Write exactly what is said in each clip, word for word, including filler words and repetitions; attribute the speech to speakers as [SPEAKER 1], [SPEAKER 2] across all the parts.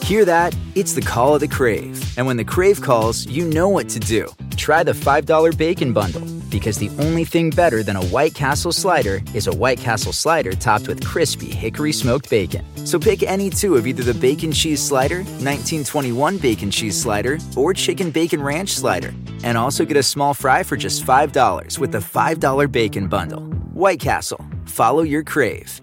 [SPEAKER 1] Hear that? It's the call of the Crave. And when the Crave calls, you know what to do. Try the five dollar Bacon Bundle, because the only thing better than a White Castle slider is a White Castle slider topped with crispy hickory smoked bacon. So pick any two of either the Bacon Cheese Slider, nineteen twenty-one Bacon Cheese Slider, or Chicken Bacon Ranch Slider. And also get a small fry for just five dollars with the five dollar Bacon Bundle. White Castle. Follow your Crave.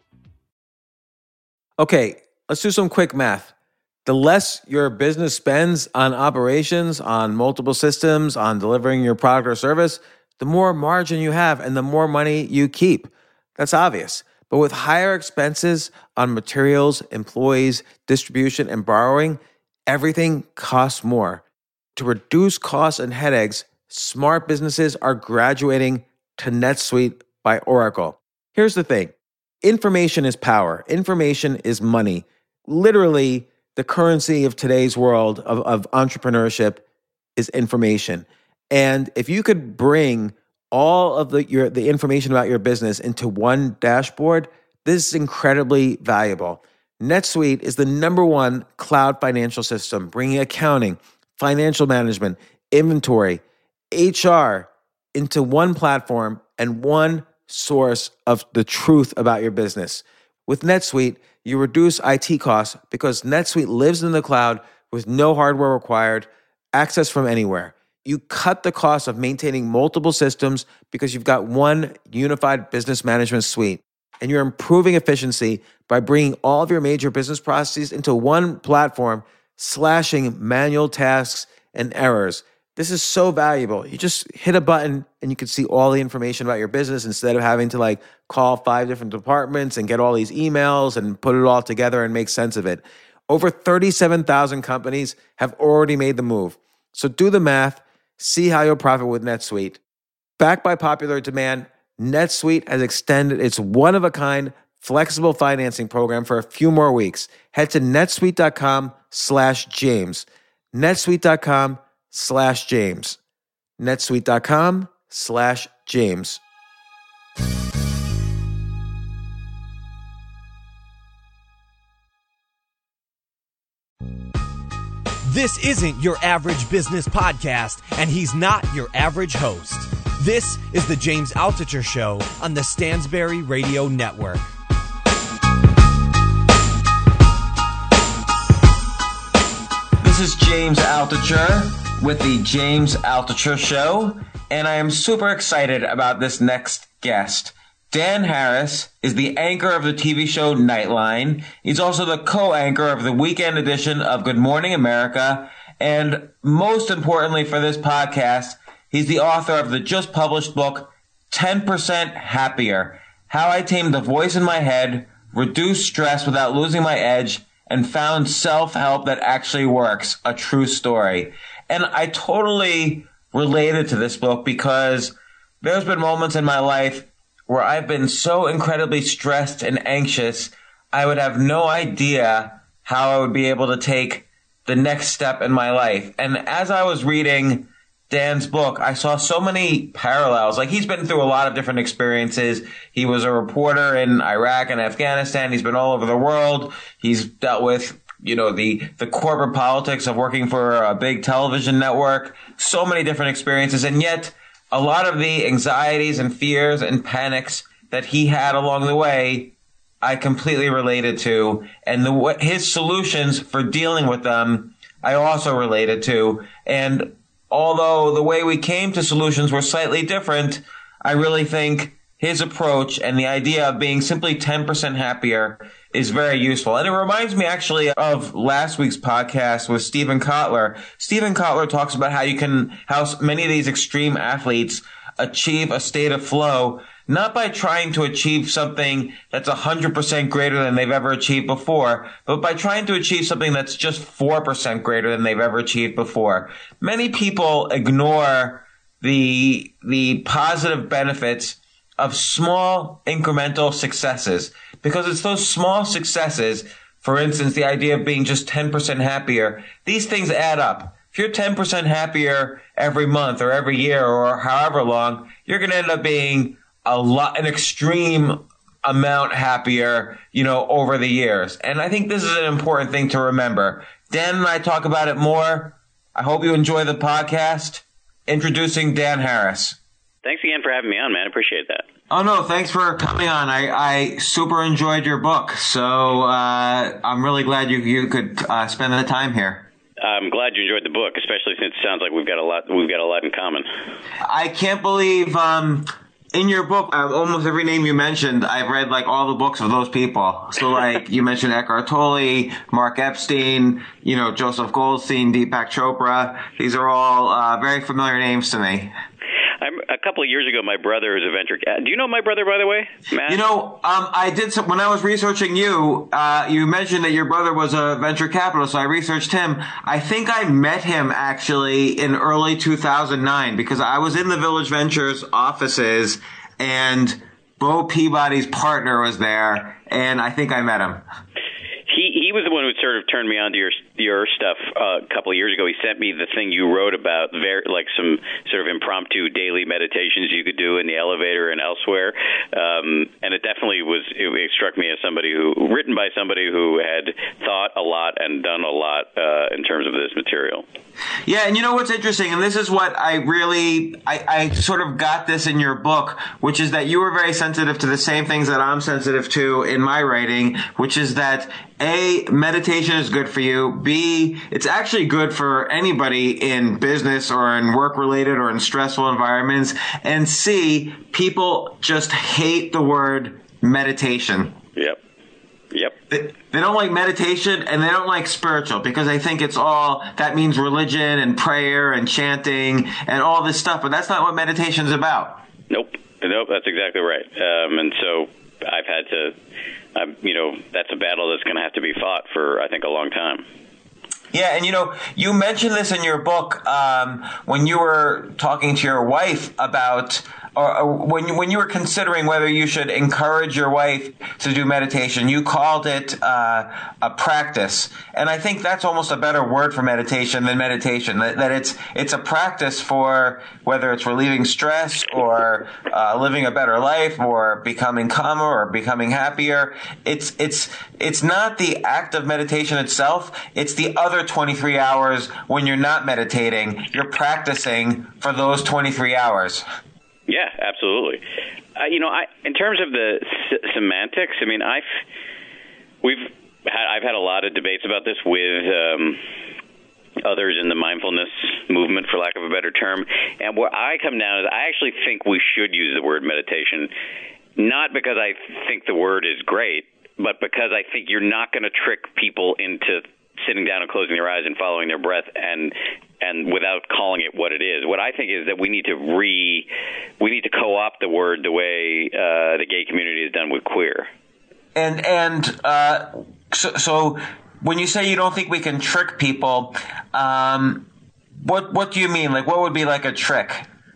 [SPEAKER 2] Okay, let's do some quick math. The less your business spends on operations, on multiple systems, on delivering your product or service, the more margin you have and the more money you keep. That's obvious. But with higher expenses on materials, employees, distribution, and borrowing, everything costs more. To reduce costs and headaches, smart businesses are graduating to NetSuite by Oracle. Here's the thing. Information is power. Information is money. Literally, the currency of today's world of, of entrepreneurship is information. And if you could bring all of the your the information about your business into one dashboard, this is incredibly valuable. NetSuite is the number one cloud financial system, bringing accounting, financial management, inventory, H R into one platform and one source of the truth about your business. With NetSuite, you reduce I T costs because NetSuite lives in the cloud with no hardware required, access from anywhere. You cut the cost of maintaining multiple systems because you've got one unified business management suite. And you're improving efficiency by bringing all of your major business processes into one platform, slashing manual tasks and errors. This is so valuable. You just hit a button and you can see all the information about your business instead of having to like call five different departments and get all these emails and put it all together and make sense of it. Over thirty-seven thousand companies have already made the move. So do the math, see how you'll profit with NetSuite. Backed by popular demand, NetSuite has extended its one-of-a-kind flexible financing program for a few more weeks. Head to netsuite.com slash James. netsuite.com slash James. netsuite.com slash James.
[SPEAKER 3] This isn't your average business podcast, and he's not your average host. This is the James Altucher Show on the Stansberry Radio Network.
[SPEAKER 4] This is James Altucher with the James Altucher Show, and I am super excited about this next guest. Dan Harris is the anchor of the T V show Nightline. He's also the co-anchor of the weekend edition of Good Morning America, and most importantly for this podcast, he's the author of the just published book, ten percent Happier, How I Tamed the Voice in My Head, Reduced Stress Without Losing My Edge, and Found Self-Help That Actually Works, a true story. And I totally related to this book because there's been moments in my life where I've been so incredibly stressed and anxious, I would have no idea how I would be able to take the next step in my life. And as I was reading Dan's book, I saw so many parallels. Like, he's been through a lot of different experiences. He was a reporter in Iraq and Afghanistan. He's been all over the world. He's dealt with, you know, the, the corporate politics of working for a big television network. So many different experiences. And yet, a lot of the anxieties and fears and panics that he had along the way, I completely related to. And the his solutions for dealing with them, I also related to. And although the way we came to solutions were slightly different, I really think his approach and the idea of being simply ten percent happier is very useful. And it reminds me actually of last week's podcast with Steven Kotler. Steven Kotler talks about how you can, how many of these extreme athletes achieve a state of flow, not by trying to achieve something that's one hundred percent greater than they've ever achieved before, but by trying to achieve something that's just four percent greater than they've ever achieved before. Many people ignore the, the positive benefits of small incremental successes, because it's those small successes, for instance, the idea of being just ten percent happier, these things add up. If you're ten percent happier every month or every year or however long, you're going to end up being a lot, an extreme amount happier, you know, over the years. And I think this is an important thing to remember. Dan and I talk about it more. I hope you enjoy the podcast. Introducing Dan Harris.
[SPEAKER 5] Thanks again for having me on, man. I appreciate that.
[SPEAKER 4] Oh, no, thanks for coming on. I, I super enjoyed your book, so uh, I'm really glad you you could uh, spend the time here.
[SPEAKER 5] I'm glad you enjoyed the book, especially since it sounds like we've got a lot we've got a lot in common.
[SPEAKER 4] I can't believe um, in your book, uh, almost every name you mentioned, I've read like all the books of those people. So like you mentioned Eckhart Tolle, Mark Epstein, you know, Joseph Goldstein, Deepak Chopra. These are all uh, very familiar names to me.
[SPEAKER 5] I'm, a couple of years ago, my brother is a venture. Do you know my brother, by the way, Matt?
[SPEAKER 4] You know, um, I did some, when I was researching you. Uh, you mentioned that your brother was a venture capitalist, so I researched him. I think I met him actually in early two thousand nine because I was in the Village Ventures offices, and Bo Peabody's partner was there, and I think I met him.
[SPEAKER 5] He he was the one who sort of turned me on to your your stuff uh, a couple of years ago. He sent me the thing you wrote about, very, like some sort of impromptu daily meditations you could do in the elevator and elsewhere. Um, and it definitely was, it, it struck me as somebody who, written by somebody who had thought a lot and done a lot uh, in terms of this material.
[SPEAKER 4] Yeah, and you know what's interesting, and this is what I really, I, I sort of got this in your book, which is that you were very sensitive to the same things that I'm sensitive to in my writing, which is that A, meditation is good for you. B, it's actually good for anybody in business or in work-related or in stressful environments. And C, people just hate the word meditation.
[SPEAKER 5] Yep. Yep.
[SPEAKER 4] They, they don't like meditation and they don't like spiritual because they think it's all, that means religion and prayer and chanting and all this stuff. But that's not what meditation's about.
[SPEAKER 5] Nope. Nope, that's exactly right. Um, and so I've had to, um, you know, that's a battle that's going to have to be fought for, I think, a long time.
[SPEAKER 4] Yeah, and you know, you mentioned this in your book um, when you were talking to your wife about, or, or when you, when you were considering whether you should encourage your wife to do meditation. You called it uh, a practice, and I think that's almost a better word for meditation than meditation. That, that it's it's a practice for whether it's relieving stress or uh, living a better life or becoming calmer or becoming happier. It's it's it's not the act of meditation itself. It's the other twenty-three hours when you're not meditating. You're practicing for those twenty-three hours.
[SPEAKER 5] Yeah, absolutely. Uh, you know, I, in terms of the s- semantics, I mean, I've we've had, I've had a lot of debates about this with um, others in the mindfulness movement, for lack of a better term. And where I come down is I actually think we should use the word meditation, not because I think the word is great, but because I think you're not going to trick people into sitting down and closing their eyes and following their breath and and without calling it what it is. What I think is that we need to re we need to co-opt the word the way uh, the gay community has done with queer.
[SPEAKER 4] And and uh, so, so when you say you don't think we can trick people, um, what what do you mean? Like, what would be like a trick?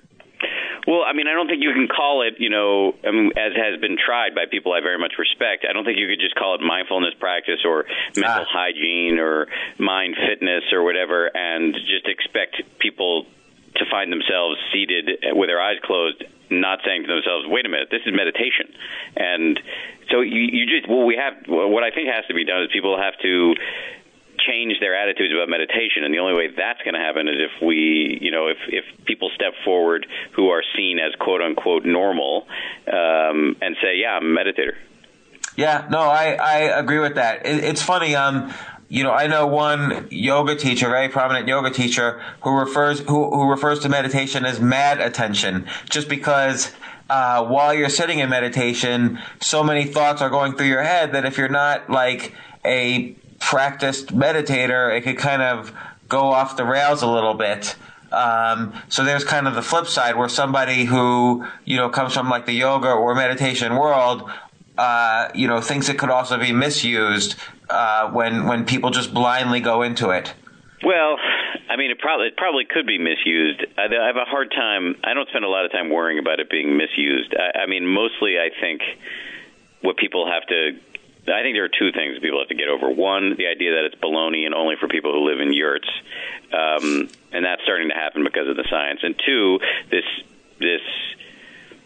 [SPEAKER 5] Well, I mean, I don't think you can call it, you know, I mean, as has been tried by people I very much respect. I don't think you could just call it mindfulness practice or mental ah. hygiene or mind fitness or whatever and just expect people to find themselves seated with their eyes closed, not saying to themselves, wait a minute, this is meditation. And so you, you just, well, we have, what I think has to be done is people have to change their attitudes about meditation, and the only way that's going to happen is if we, you know, if, if people step forward who are seen as quote unquote normal um, and say, yeah, I'm a meditator.
[SPEAKER 4] Yeah, no, I, I agree with that. It, it's funny, um, you know, I know one yoga teacher, very prominent yoga teacher, who refers who, who refers to meditation as mad attention, just because uh, while you're sitting in meditation, so many thoughts are going through your head that if you're not like a practiced meditator, it could kind of go off the rails a little bit. Um, so there's kind of the flip side where somebody who, you know, comes from like the yoga or meditation world, uh, you know, thinks it could also be misused uh, when when people just blindly go into it.
[SPEAKER 5] Well, I mean, it probably it probably could be misused. I, I have a hard time. I don't spend a lot of time worrying about it being misused. I, I mean, mostly I think what people have to I think there are two things people have to get over. One, the idea that it's baloney and only for people who live in yurts, um, and that's starting to happen because of the science. And two, this this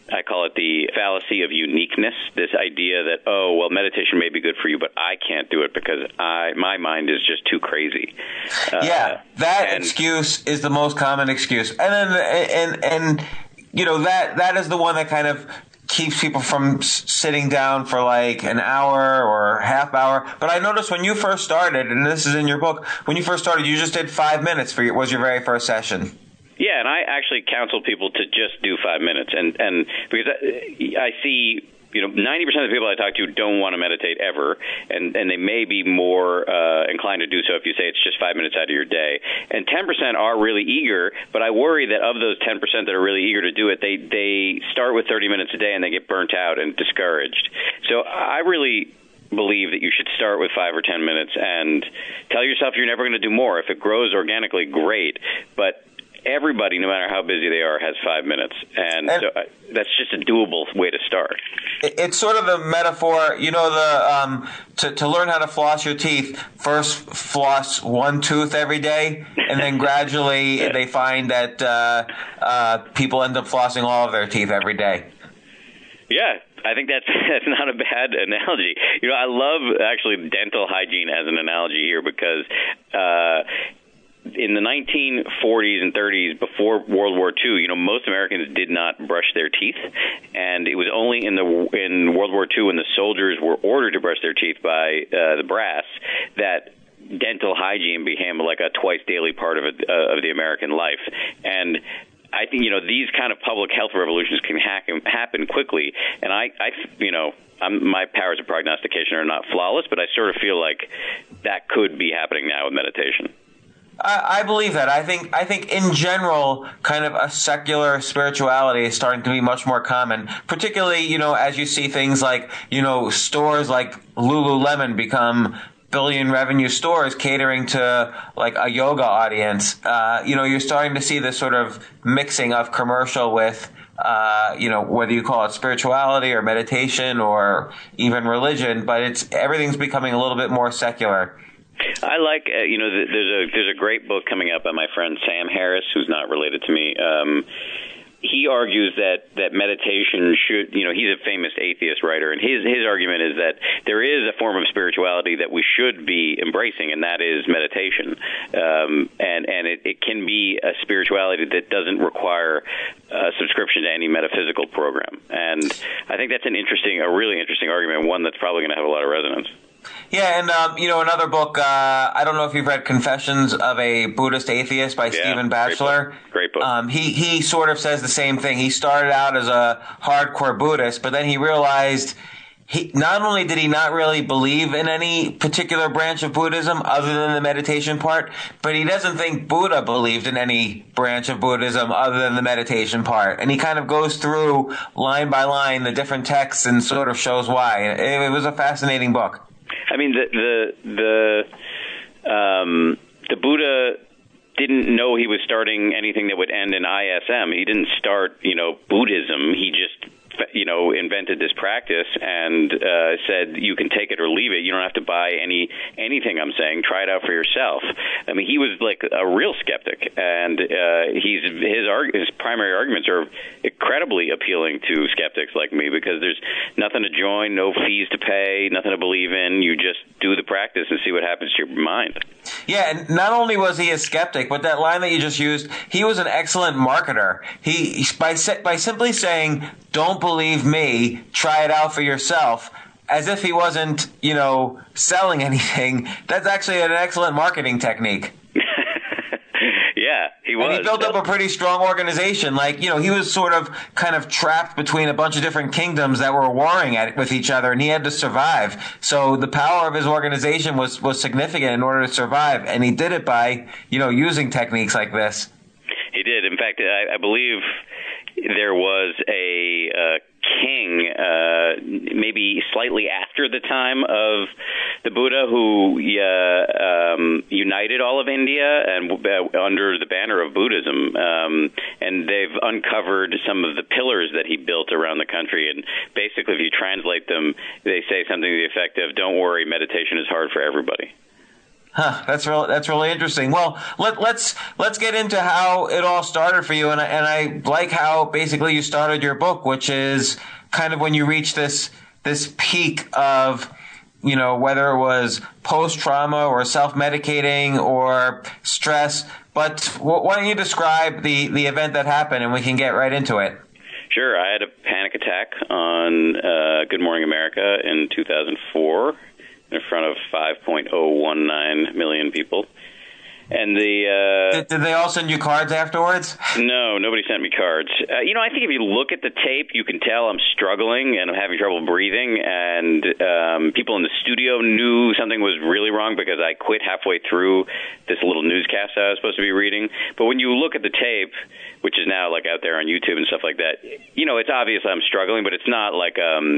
[SPEAKER 5] I call it the fallacy of uniqueness, this idea that, oh, well, meditation may be good for you, but I can't do it because I my mind is just too crazy.
[SPEAKER 4] Uh, yeah, that
[SPEAKER 5] and,
[SPEAKER 4] excuse is the most common excuse. And then, and, and, you know, that that is the one that kind of keeps people from sitting down for like an hour or half hour. But I noticed when you first started, and this is in your book, when you first started, you just did five minutes for your, was your very first session.
[SPEAKER 5] Yeah, and I actually counsel people to just do five minutes, and and because I, I see, you know, ninety percent of the people I talk to don't want to meditate ever, and and they may be more uh, inclined to do so if you say it's just five minutes out of your day, and ten percent are really eager, but I worry that of those ten percent that are really eager to do it, they they start with thirty minutes a day and they get burnt out and discouraged. So I really believe that you should start with five or ten minutes and tell yourself you're never going to do more. If it grows organically, great, but everybody, no matter how busy they are, has five minutes. And, and so uh, that's just a doable way to start.
[SPEAKER 4] It's sort of the metaphor, you know, the um, to, to learn how to floss your teeth, first floss one tooth every day, and then gradually yeah. they find that uh, uh, people end up flossing all of their teeth every day.
[SPEAKER 5] Yeah. I think that's that's not a bad analogy. You know, I love actually dental hygiene as an analogy here because uh in the nineteen forties and thirties, before World War Two, you know, most Americans did not brush their teeth, and it was only in the in World War Two when the soldiers were ordered to brush their teeth by uh, the brass that dental hygiene became like a twice daily part of it, uh, of the American life. And I think, you know, these kind of public health revolutions can happen, happen quickly, and I, I you know, I'm, my powers of prognostication are not flawless, but I sort of feel like that could be happening now with meditation.
[SPEAKER 4] I believe that. I think I think in general, kind of a secular spirituality is starting to be much more common, particularly, you know, as you see things like, you know, stores like Lululemon become billion revenue stores catering to like a yoga audience. Uh, you know, you're starting to see this sort of mixing of commercial with, uh, you know, whether you call it spirituality or meditation or even religion, but it's everything's becoming a little bit more secular.
[SPEAKER 5] I like, uh, you know, there's a there's a great book coming up by my friend Sam Harris, who's not related to me. Um, he argues that, that meditation should, you know, he's a famous atheist writer, and his his argument is that there is a form of spirituality that we should be embracing, and that is meditation. Um, and and it, it can be a spirituality that doesn't require a subscription to any metaphysical program. And I think that's an interesting, a really interesting argument, one that's probably going to have a lot of resonance.
[SPEAKER 4] Yeah, and, um, you know, another book, uh, I don't know if you've read Confessions of a Buddhist Atheist by yeah, Stephen Batchelor.
[SPEAKER 5] Great book. Great book.
[SPEAKER 4] Um, he, he sort of says the same thing. He started out as a hardcore Buddhist, but then he realized he not only did he not really believe in any particular branch of Buddhism other than the meditation part, but he doesn't think Buddha believed in any branch of Buddhism other than the meditation part. And he kind of goes through line by line the different texts and sort of shows why. It, it was a fascinating book.
[SPEAKER 5] I mean, the the the um, the Buddha didn't know he was starting anything that would end in I S M. He didn't start, you know, Buddhism. He just, you know, invented this practice and uh, said you can take it or leave it. You don't have to buy any anything I'm saying. Try it out for yourself. I mean, he was like a real skeptic, and uh, he's his arg- his primary arguments are incredibly appealing to skeptics like me because there's nothing to join, no fees to pay, nothing to believe in. You just do the practice and see what happens to your mind.
[SPEAKER 4] Yeah, and not only was he a skeptic, but that line that you just used, he was an excellent marketer. He by by simply saying, "Don't believe me, try it out for yourself," as if he wasn't, you know, selling anything. That's actually an excellent marketing technique.
[SPEAKER 5] Yeah, he was.
[SPEAKER 4] And he built up a pretty strong organization. Like, you know, he was sort of kind of trapped between a bunch of different kingdoms that were warring at, with each other, and he had to survive. So the power of his organization was, was significant in order to survive, and he did it by, you know, using techniques like this.
[SPEAKER 5] He did. In fact, I, I believe there was a uh, king, uh, maybe slightly after the time of the Buddha, who uh, um, united all of India and uh, under the banner of Buddhism. Um, and they've uncovered some of the pillars that he built around the country. And basically, if you translate them, they say something to the effect of, "Don't worry, meditation is hard for everybody."
[SPEAKER 4] Huh, that's real. That's really interesting. Well, let, let's let's get into how it all started for you, and I, and I like how basically you started your book, which is kind of when you reach this this peak of, you know, whether it was post trauma or self medicating or stress. But why don't you describe the the event that happened, and we can get right into it.
[SPEAKER 5] Sure, I had a panic attack on uh, Good Morning America in two thousand four. In front of five point oh one nine million people. And the uh,
[SPEAKER 4] did, did they all send you cards afterwards?
[SPEAKER 5] No, nobody sent me cards. Uh, you know, I think if you look at the tape, you can tell I'm struggling and I'm having trouble breathing. And um, people in the studio knew something was really wrong because I quit halfway through this little newscast I was supposed to be reading. But when you look at the tape, which is now like out there on YouTube and stuff like that, you know, it's obvious I'm struggling, but it's not like um,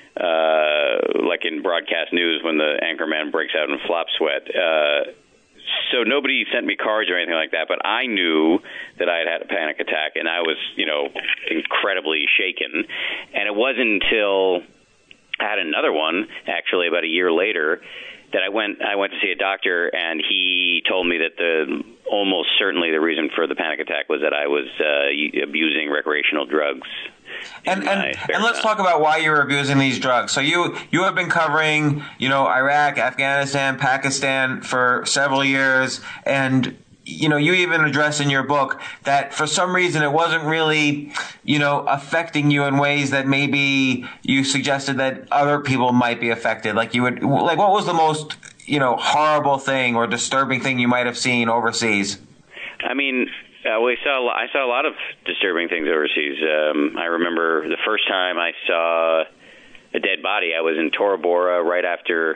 [SPEAKER 5] uh, like in broadcast news when the anchorman breaks out in flop sweat. Uh, So nobody sent me cards or anything like that, but I knew that I had had a panic attack, and I was, you know, incredibly shaken. And it wasn't until I had another one, actually, about a year later, that I went I went to see a doctor, and he told me that the almost certainly the reason for the panic attack was that I was uh, abusing recreational drugs.
[SPEAKER 4] And and, and let's talk about why you're abusing these drugs. So you you have been covering, you know, Iraq, Afghanistan, Pakistan for several years, and you know, you even address in your book that for some reason it wasn't really, you know, affecting you in ways that maybe you suggested that other people might be affected. Like you would, like what was the most, you know, horrible thing or disturbing thing you might have seen overseas?
[SPEAKER 5] I mean, Uh, we saw. I saw a lot of disturbing things overseas. Um, I remember the first time I saw a dead body. I was in Tora Bora right after,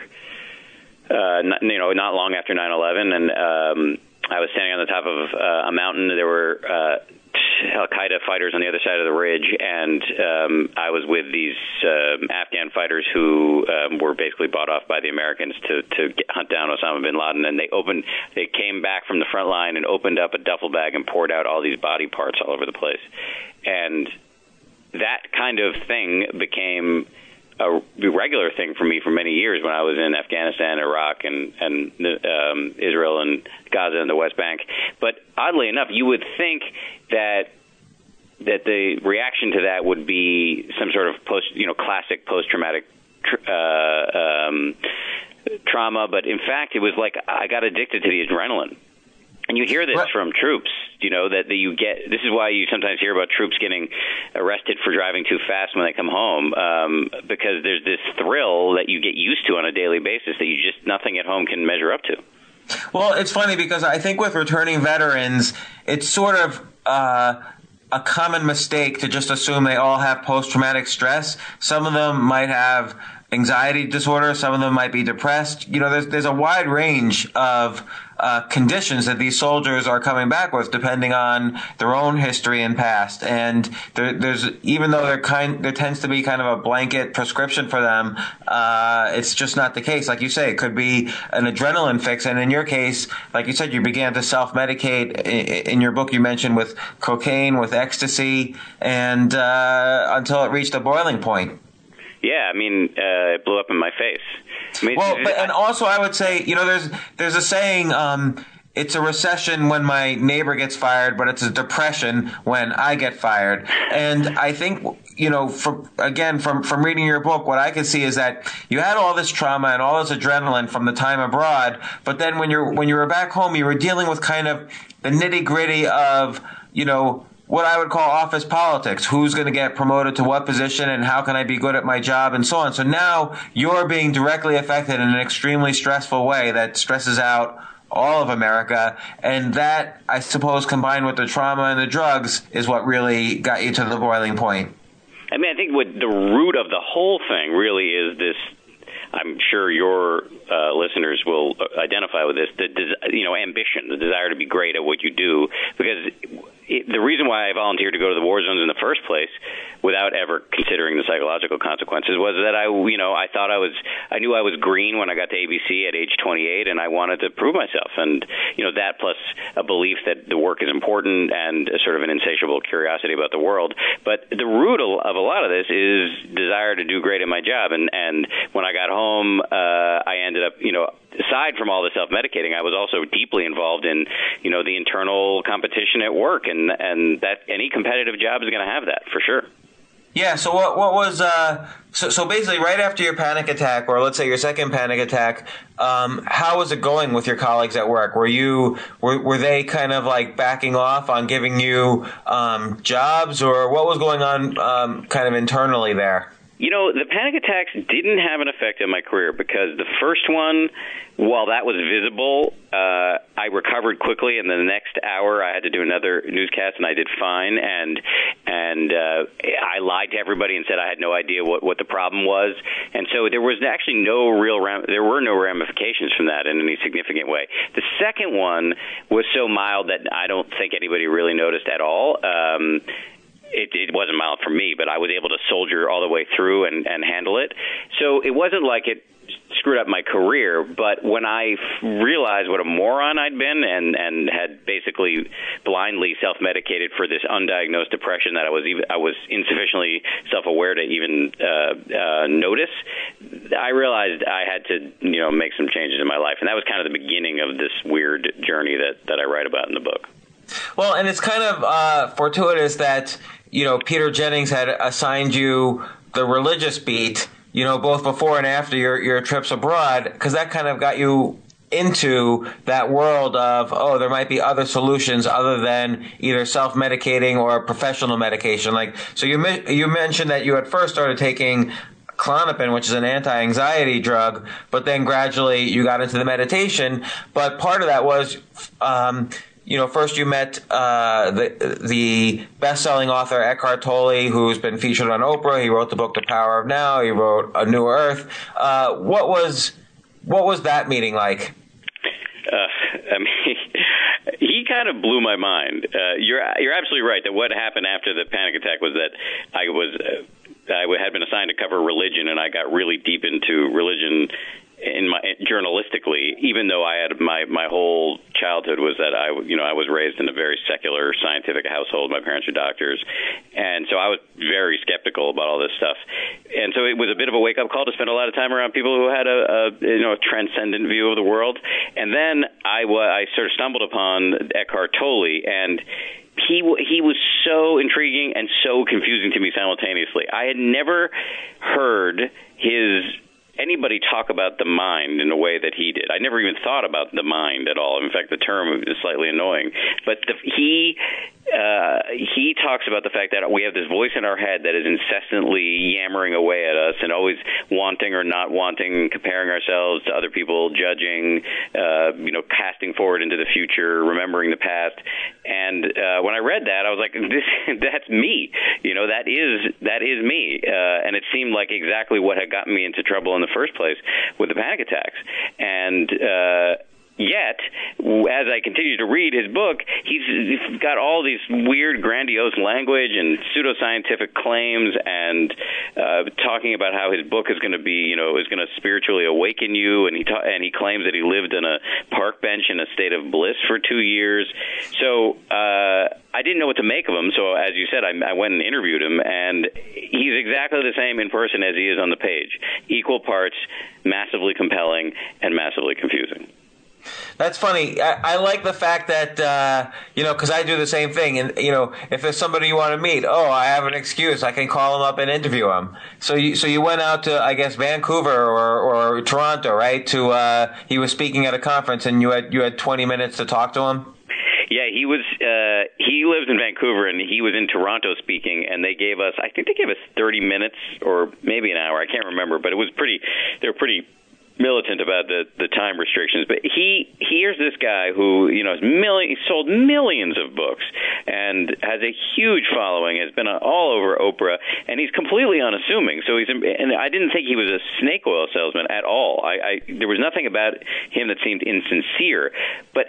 [SPEAKER 5] uh, not, you know, not long after nine eleven, and um, I was standing on the top of uh, a mountain. There were uh, Al-Qaeda fighters on the other side of the ridge, and um, I was with these um, Afghan fighters who um, were basically bought off by the Americans to, to get, hunt down Osama bin Laden. And they opened, they came back from the front line and opened up a duffel bag and poured out all these body parts all over the place. And that kind of thing became a regular thing for me for many years when I was in Afghanistan, Iraq, and, and um, Israel and Gaza and the West Bank. But oddly enough, you would think that that the reaction to that would be some sort of post, you know, classic post-traumatic tr- uh, um, trauma. But in fact, it was like I got addicted to the adrenaline. And you hear this
[SPEAKER 4] right.
[SPEAKER 5] from troops, you know, that, that you get, this is why you sometimes hear about troops getting arrested for driving too fast when they come home, um, because there's this thrill that you get used to on a daily basis that you just, nothing at home can measure up to.
[SPEAKER 4] Well, it's funny because I think with returning veterans, it's sort of uh, a common mistake to just assume they all have post-traumatic stress. Some of them might have anxiety disorder. Some of them might be depressed. You know, there's there's a wide range of uh, conditions that these soldiers are coming back with, depending on their own history and past. And there, there's even though there kind there tends to be kind of a blanket prescription for them, uh, it's just not the case. Like you say, it could be an adrenaline fix. And in your case, like you said, you began to self-medicate. In your book, you mentioned with cocaine, with ecstasy, and uh, until it reached a boiling point.
[SPEAKER 5] Yeah, I mean, uh, it blew up in my face. I mean,
[SPEAKER 4] well, but, and also I would say, you know, there's there's a saying, um, it's a recession when my neighbor gets fired, but it's a depression when I get fired. And I think, you know, from, again, from, from reading your book, what I can see is that you had all this trauma and all this adrenaline from the time abroad, but then when you're when you were back home, you were dealing with kind of the nitty-gritty of, you know, what I would call office politics. Who's going to get promoted to what position and how can I be good at my job and so on. So now you're being directly affected in an extremely stressful way that stresses out all of America. And that, I suppose, combined with the trauma and the drugs is what really got you to the boiling point.
[SPEAKER 5] I mean, I think what the root of the whole thing really is this, I'm sure your uh, listeners will identify with this, the, you know, ambition, the desire to be great at what you do. Because it, the reason why I volunteered to go to the war zones in the first place, without ever considering the psychological consequences, was that I, you know, I thought I was, I knew I was green when I got to A B C at age twenty-eight, and I wanted to prove myself. And, you know, that plus a belief that the work is important and a sort of an insatiable curiosity about the world. But the root of a lot of this is desire to do great at my job. And, and when I got home, uh, I ended up, you know, aside from all the self-medicating, I was also deeply involved in, you know, the internal competition at work, and and that any competitive job is going to have that for sure.
[SPEAKER 4] Yeah. So what what was uh so so basically right after your panic attack, or let's say your second panic attack, um, how was it going with your colleagues at work? Were you were were they kind of like backing off on giving you um, jobs, or what was going on um, kind of internally there?
[SPEAKER 5] You know, the panic attacks didn't have an effect on my career because the first one, while that was visible, uh, I recovered quickly, and the next hour I had to do another newscast, and I did fine. And and uh, I lied to everybody and said I had no idea what, what the problem was. And so there was actually no real ram- there were no ramifications from that in any significant way. The second one was so mild that I don't think anybody really noticed at all. Um, It, it wasn't mild for me, but I was able to soldier all the way through and, and handle it. So it wasn't like it screwed up my career, but when I realized what a moron I'd been and, and had basically blindly self-medicated for this undiagnosed depression that I was even, I was insufficiently self-aware to even uh, uh, notice, I realized I had to, you know, make some changes in my life. And that was kind of the beginning of this weird journey that, that I write about in the book.
[SPEAKER 4] Well, and it's kind of uh, fortuitous that, you know, Peter Jennings had assigned you the religious beat, you know, both before and after your, your trips abroad, because that kind of got you into that world of, oh, there might be other solutions other than either self-medicating or professional medication. Like, so you you mentioned that you had first started taking Klonopin, which is an anti-anxiety drug, but then gradually you got into the meditation. But part of that was, um, you know, first you met uh, the the best-selling author Eckhart Tolle, who's been featured on Oprah. He wrote the book The Power of Now. He wrote A New Earth. Uh, what was what was that meeting like?
[SPEAKER 5] Uh, I mean, he kind of blew my mind. Uh, you're you're absolutely right that what happened after the panic attack was that I was uh, I had been assigned to cover religion, and I got really deep into religion in my journalistically, even though I had my my whole childhood was that I you know I was raised in a very secular scientific household. My parents are doctors, and so I was very skeptical about all this stuff. And so it was a bit of a wake up call to spend a lot of time around people who had a, a you know a transcendent view of the world. And then I I sort of stumbled upon Eckhart Tolle, and he he was so intriguing and so confusing to me simultaneously. I had never heard his anybody talk about the mind in a way that he did. I never even thought about the mind at all. In fact, the term is slightly annoying. But the, he uh, he talks about the fact that we have this voice in our head that is incessantly yammering away at us and always wanting or not wanting, comparing ourselves to other people, judging, uh, you know, casting forward into the future, remembering the past. And uh, when I read that, I was like, "This, that's me." You know, that is that is me. Uh, and it seemed like exactly what had gotten me into trouble in the first place with the panic attacks. And uh, yet, as I continue to read his book, he's, he's got all these weird, grandiose language and pseudoscientific claims, and uh, talking about how his book is going to be, you know, is going to spiritually awaken you. And he ta- and he claims that he lived on a park bench in a state of bliss for two years. So uh, I didn't know what to make of him. So as you said, I, I went and interviewed him, and he's exactly the same in person as he is on the page. Equal parts, massively compelling and massively confusing.
[SPEAKER 4] That's funny. I, I like the fact that, uh, you know, because I do the same thing. And, you know, if there's somebody you want to meet, oh, I have an excuse. I can call him up and interview him. So you so you went out to, I guess, Vancouver or, or Toronto, right? To uh, he was speaking at a conference, and you had you had twenty minutes to talk to him?
[SPEAKER 5] Yeah, he was. Uh, he lives in Vancouver, and he was in Toronto speaking. And they gave us, I think they gave us thirty minutes or maybe an hour. I can't remember, but it was pretty. They were pretty militant about the, the time restrictions. But he here's this guy who, you know, has million, sold millions of books and has a huge following, has been all over Oprah, and he's completely unassuming. So he's, and I didn't think he was a snake oil salesman at all. I, I there was nothing about him that seemed insincere, but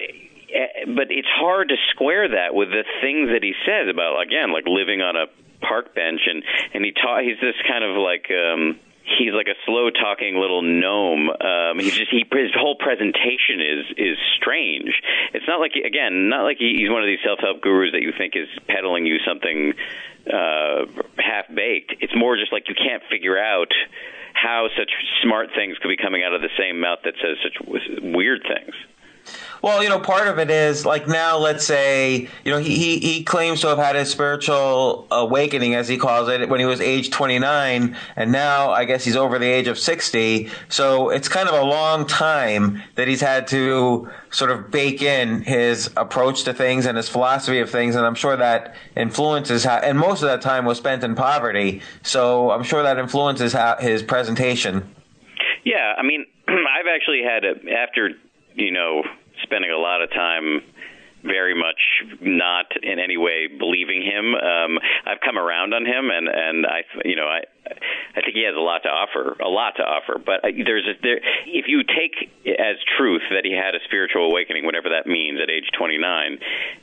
[SPEAKER 5] but it's hard to square that with the things that he says about, again, like living on a park bench, and and he ta- he's this kind of like um he's like a slow-talking little gnome. Um, he's just he his whole presentation is is strange. It's not like, again, not like he, he's one of these self-help gurus that you think is peddling you something uh, half-baked. It's more just like you can't figure out how such smart things could be coming out of the same mouth that says such weird things.
[SPEAKER 4] Well, you know, part of it is like now, let's say, you know, he, he, he claims to have had his spiritual awakening, as he calls it, when he was age twenty-nine. And now I guess he's over the age of sixty. So it's kind of a long time that he's had to sort of bake in his approach to things and his philosophy of things. And I'm sure that influences how, and most of that time was spent in poverty. So I'm sure that influences how, his presentation.
[SPEAKER 5] Yeah. I mean, I've actually had, a, after, you know, spending a lot of time very much not in any way believing him. Um, I've come around on him, and, and I, you know, I, I think he has a lot to offer, a lot to offer. But there's, a, there, if you take as truth that he had a spiritual awakening, whatever that means, at age twenty-nine,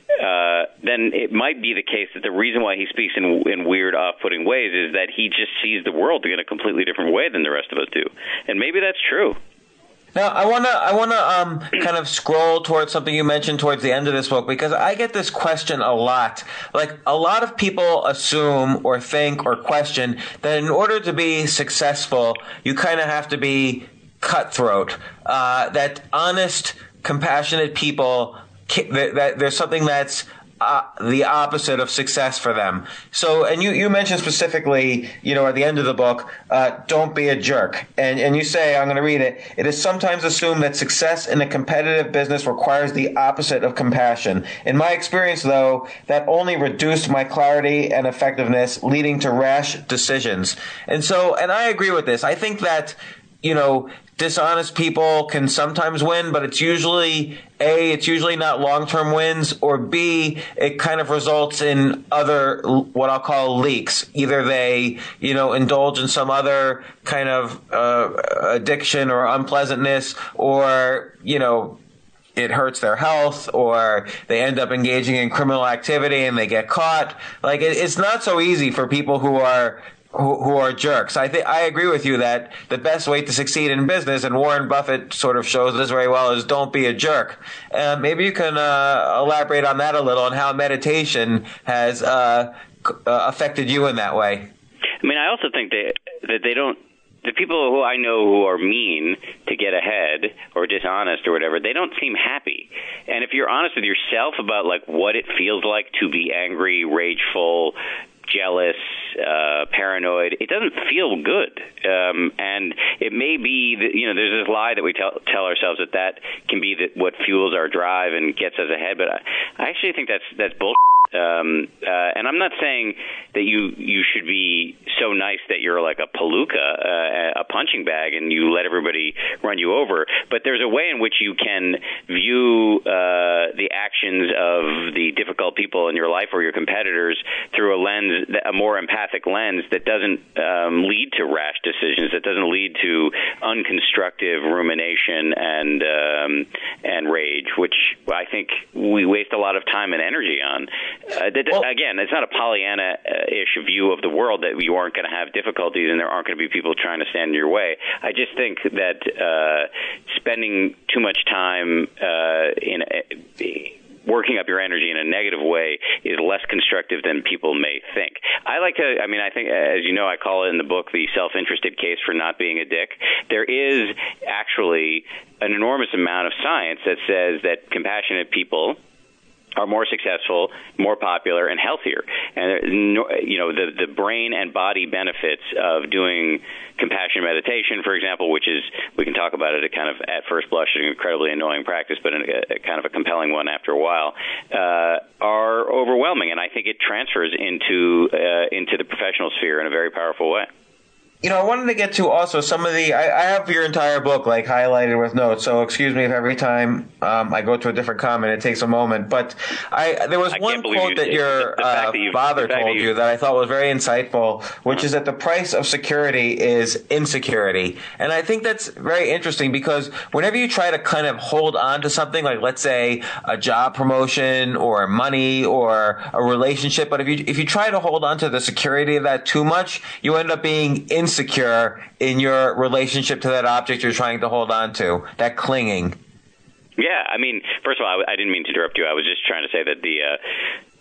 [SPEAKER 5] uh, then it might be the case that the reason why he speaks in, in weird, off-putting ways is that he just sees the world in a completely different way than the rest of us do, and maybe that's true.
[SPEAKER 4] Now, I want to I want to um, kind of scroll towards something you mentioned towards the end of this book, because I get this question a lot. Like, a lot of people assume or think or question that in order to be successful, you kind of have to be cutthroat, uh, that honest, compassionate people, that, that there's something that's Uh, the opposite of success for them. So, and you, you mentioned specifically, you know, at the end of the book, uh, don't be a jerk. And, and you say, I'm going to read it, it is sometimes assumed that success in a competitive business requires the opposite of compassion. In my experience, though, that only reduced my clarity and effectiveness, leading to rash decisions. And so, and I agree with this. I think that, you know, dishonest people can sometimes win, but it's usually, A, it's usually not long-term wins, or B, it kind of results in other, what I'll call leaks. Either they, you know, indulge in some other kind of uh, addiction or unpleasantness, or, you know, it hurts their health, or they end up engaging in criminal activity and they get caught. Like, it, it's not so easy for people who are Who, who are jerks. I think I agree with you that the best way to succeed in business, and Warren Buffett sort of shows this very well, is don't be a jerk. Uh, maybe you can uh, elaborate on that a little, and how meditation has uh, uh, affected you in that way.
[SPEAKER 5] I mean, I also think that that they don't. The people who I know who are mean to get ahead or dishonest or whatever, they don't seem happy. And if you're honest with yourself about like what it feels like to be angry, rageful, jealous, uh, paranoid, it doesn't feel good. Um, and it may be that, you know, there's this lie that we tell, tell ourselves that that can be that what fuels our drive and gets us ahead. But I, I actually think that's, that's bullshit. Um, uh, and I'm not saying that you, you should be so nice that you're like a palooka, uh, a punching bag, and you let everybody run you over. But there's a way in which you can view uh, the actions of the difficult people in your life or your competitors through a lens, a more empathic lens that doesn't um, lead to rash decisions, that doesn't lead to unconstructive rumination and um, and rage, which I think we waste a lot of time and energy on. Uh, that, well, again, it's not a Pollyanna-ish view of the world that you aren't going to have difficulties and there aren't going to be people trying to stand in your way. I just think that uh, spending too much time uh, in a, working up your energy in a negative way is less constructive than people may think. I like to, I mean, I think, as you know, I call it in the book the self-interested case for not being a dick. There is actually an enormous amount of science that says that compassionate people are more successful, more popular, and healthier. And, you know, the, the brain and body benefits of doing compassion meditation, for example, which is, we can talk about it, a kind of, at first blush, an incredibly annoying practice, but a, a kind of a compelling one after a while, uh, are overwhelming. And I think it transfers into, uh, into the professional sphere in a very powerful way.
[SPEAKER 4] You know, I wanted to get to also some of the, I, I have your entire book like highlighted with notes, so excuse me if every time um, I go to a different comment it takes a moment. But I there was I one quote you, that your the, the uh, that father told you, you that I thought was very insightful, which is that the price of security is insecurity. And I think that's very interesting, because whenever you try to kind of hold on to something, like let's say a job promotion or money or a relationship, but if you if you try to hold on to the security of that too much, you end up being insecure. Insecure in your relationship to that object you're trying to hold on to, that clinging.
[SPEAKER 5] Yeah, I mean, first of all, I, I didn't mean to interrupt you. I was just trying to say that the uh,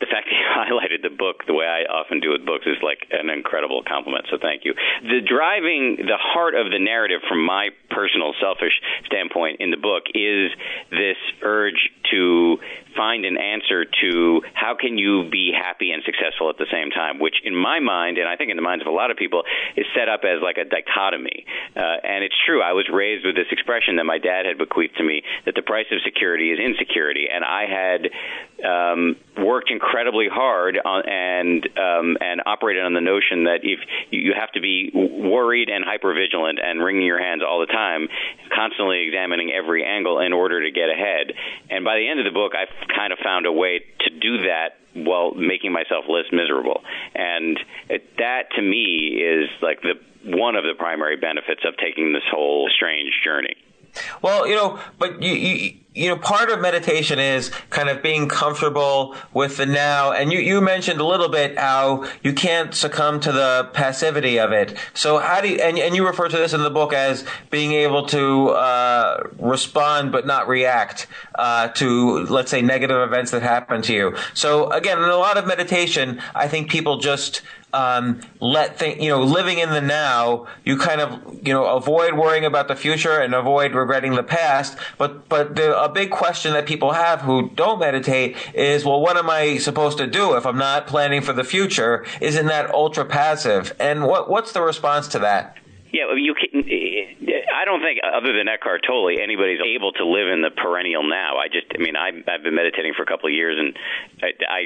[SPEAKER 5] the fact that you highlighted the book the way I often do with books is like an incredible compliment, so thank you. The driving, the heart of the narrative from my personal selfish standpoint in the book is this urge to find an answer to how can you be happy and successful at the same time, which in my mind, and I think in the minds of a lot of people, is set up as like a dichotomy. Uh, and it's true, I was raised with this expression that my dad had bequeathed to me, that the price of security is insecurity. And I had um, worked incredibly hard on, and um, and operated on the notion that if you have to be worried and hypervigilant and wringing your hands all the time, constantly examining every angle in order to get ahead. And by the end of the book, I kind of found a way to do that while making myself less miserable. And it, that, to me, is like the one of the primary benefits of taking this whole strange journey.
[SPEAKER 4] Well, you know, but you, you, you know, part of meditation is kind of being comfortable with the now. And you, you mentioned a little bit how you can't succumb to the passivity of it. So how do you, and, and you refer to this in the book as being able to uh, respond but not react uh, to, let's say, negative events that happen to you. So again, in a lot of meditation, I think people just Um, let th- you know, living in the now, you kind of, you know, avoid worrying about the future and avoid regretting the past. But, but the, a big question that people have who don't meditate is, well, what am I supposed to do if I'm not planning for the future? Isn't that ultra passive? And what, what's the response to that?
[SPEAKER 5] Yeah, you can, I don't think, other than Eckhart Tolle, anybody's able to live in the perennial now. I just, I mean, I, I've been meditating for a couple of years, and I, I,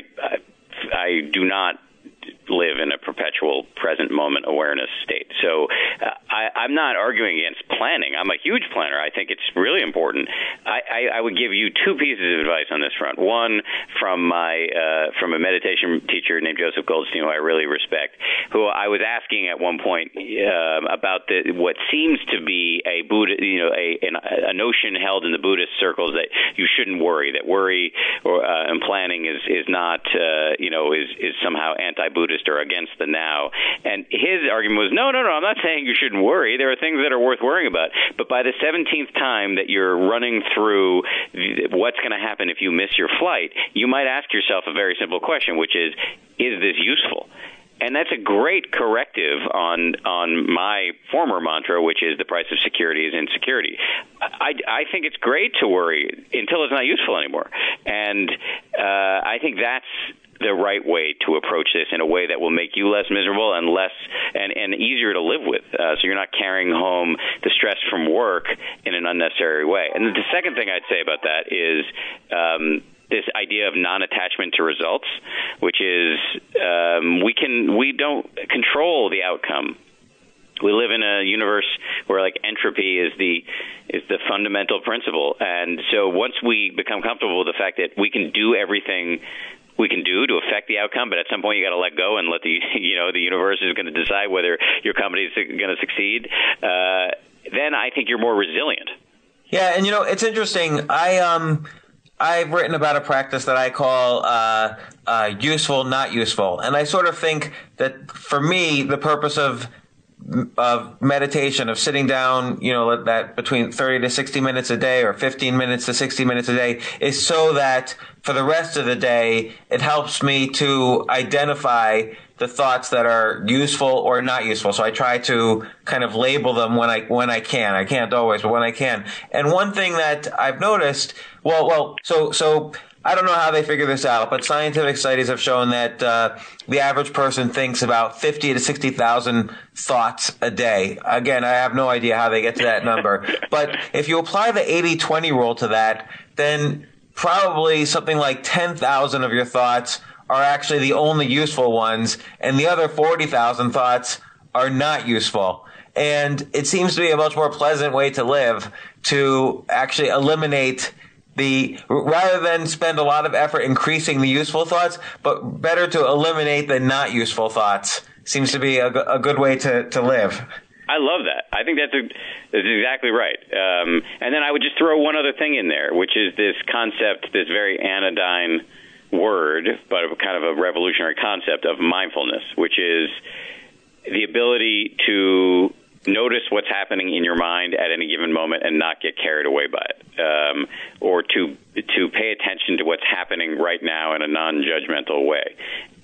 [SPEAKER 5] I do not live in a perpetual present moment awareness state. So uh, I, I'm not arguing against planning. I'm a huge planner. I think it's really important. I, I, I would give you two pieces of advice on this front. One from my uh, from a meditation teacher named Joseph Goldstein, who I really respect, who I was asking at one point uh, about the what seems to be a Buddha, you know, a, a notion held in the Buddhist circles that you shouldn't worry, that worry or uh, and planning is is not uh, you know is is somehow anti-Buddhist or against the now. And his argument was, no, no, no, I'm not saying you shouldn't worry. There are things that are worth worrying about. But by the seventeenth time that you're running through what's going to happen if you miss your flight, you might ask yourself a very simple question, which is, is this useful? And that's a great corrective on on my former mantra, which is the price of security is insecurity. I, I think it's great to worry until it's not useful anymore. And uh, I think that's the right way to approach this in a way that will make you less miserable and less and, and easier to live with. Uh, so you're not carrying home the stress from work in an unnecessary way. And the second thing I'd say about that is um, this idea of non-attachment to results, which is um, we can we don't control the outcome. We live in a universe where like entropy is the is the fundamental principle. And so once we become comfortable with the fact that we can do everything we can do to affect the outcome, but at some point you got to let go and let the you know the universe is going to decide whether your company is going to succeed. Uh, then I think you're more resilient.
[SPEAKER 4] Yeah, and you know it's interesting. I um I've written about a practice that I call uh, uh, useful, not useful, and I sort of think that for me the purpose of of meditation, of sitting down, you know, that between thirty to sixty minutes a day or fifteen minutes to sixty minutes a day is so that for the rest of the day, it helps me to identify the thoughts that are useful or not useful. So I try to kind of label them when I, when I can. I can't always, but when I can. And one thing that I've noticed, well, well, so, so, I don't know how they figure this out, but scientific studies have shown that uh, the average person thinks about fifty to sixty thousand thoughts a day. Again, I have no idea how they get to that number. But if you apply the eighty twenty rule to that, then probably something like ten thousand of your thoughts are actually the only useful ones, and the other forty thousand thoughts are not useful. And it seems to be a much more pleasant way to live, to actually eliminate the, rather than spend a lot of effort increasing the useful thoughts, but better to eliminate the not useful thoughts. Seems to be a, a good way to, to live.
[SPEAKER 5] I love that. I think that's, a, that's exactly right. Um, and then I would just throw one other thing in there, which is this concept, this very anodyne word, but kind of a revolutionary concept of mindfulness, which is the ability to notice what's happening in your mind at any given moment and not get carried away by it, um, or to to pay attention to what's happening right now in a non-judgmental way.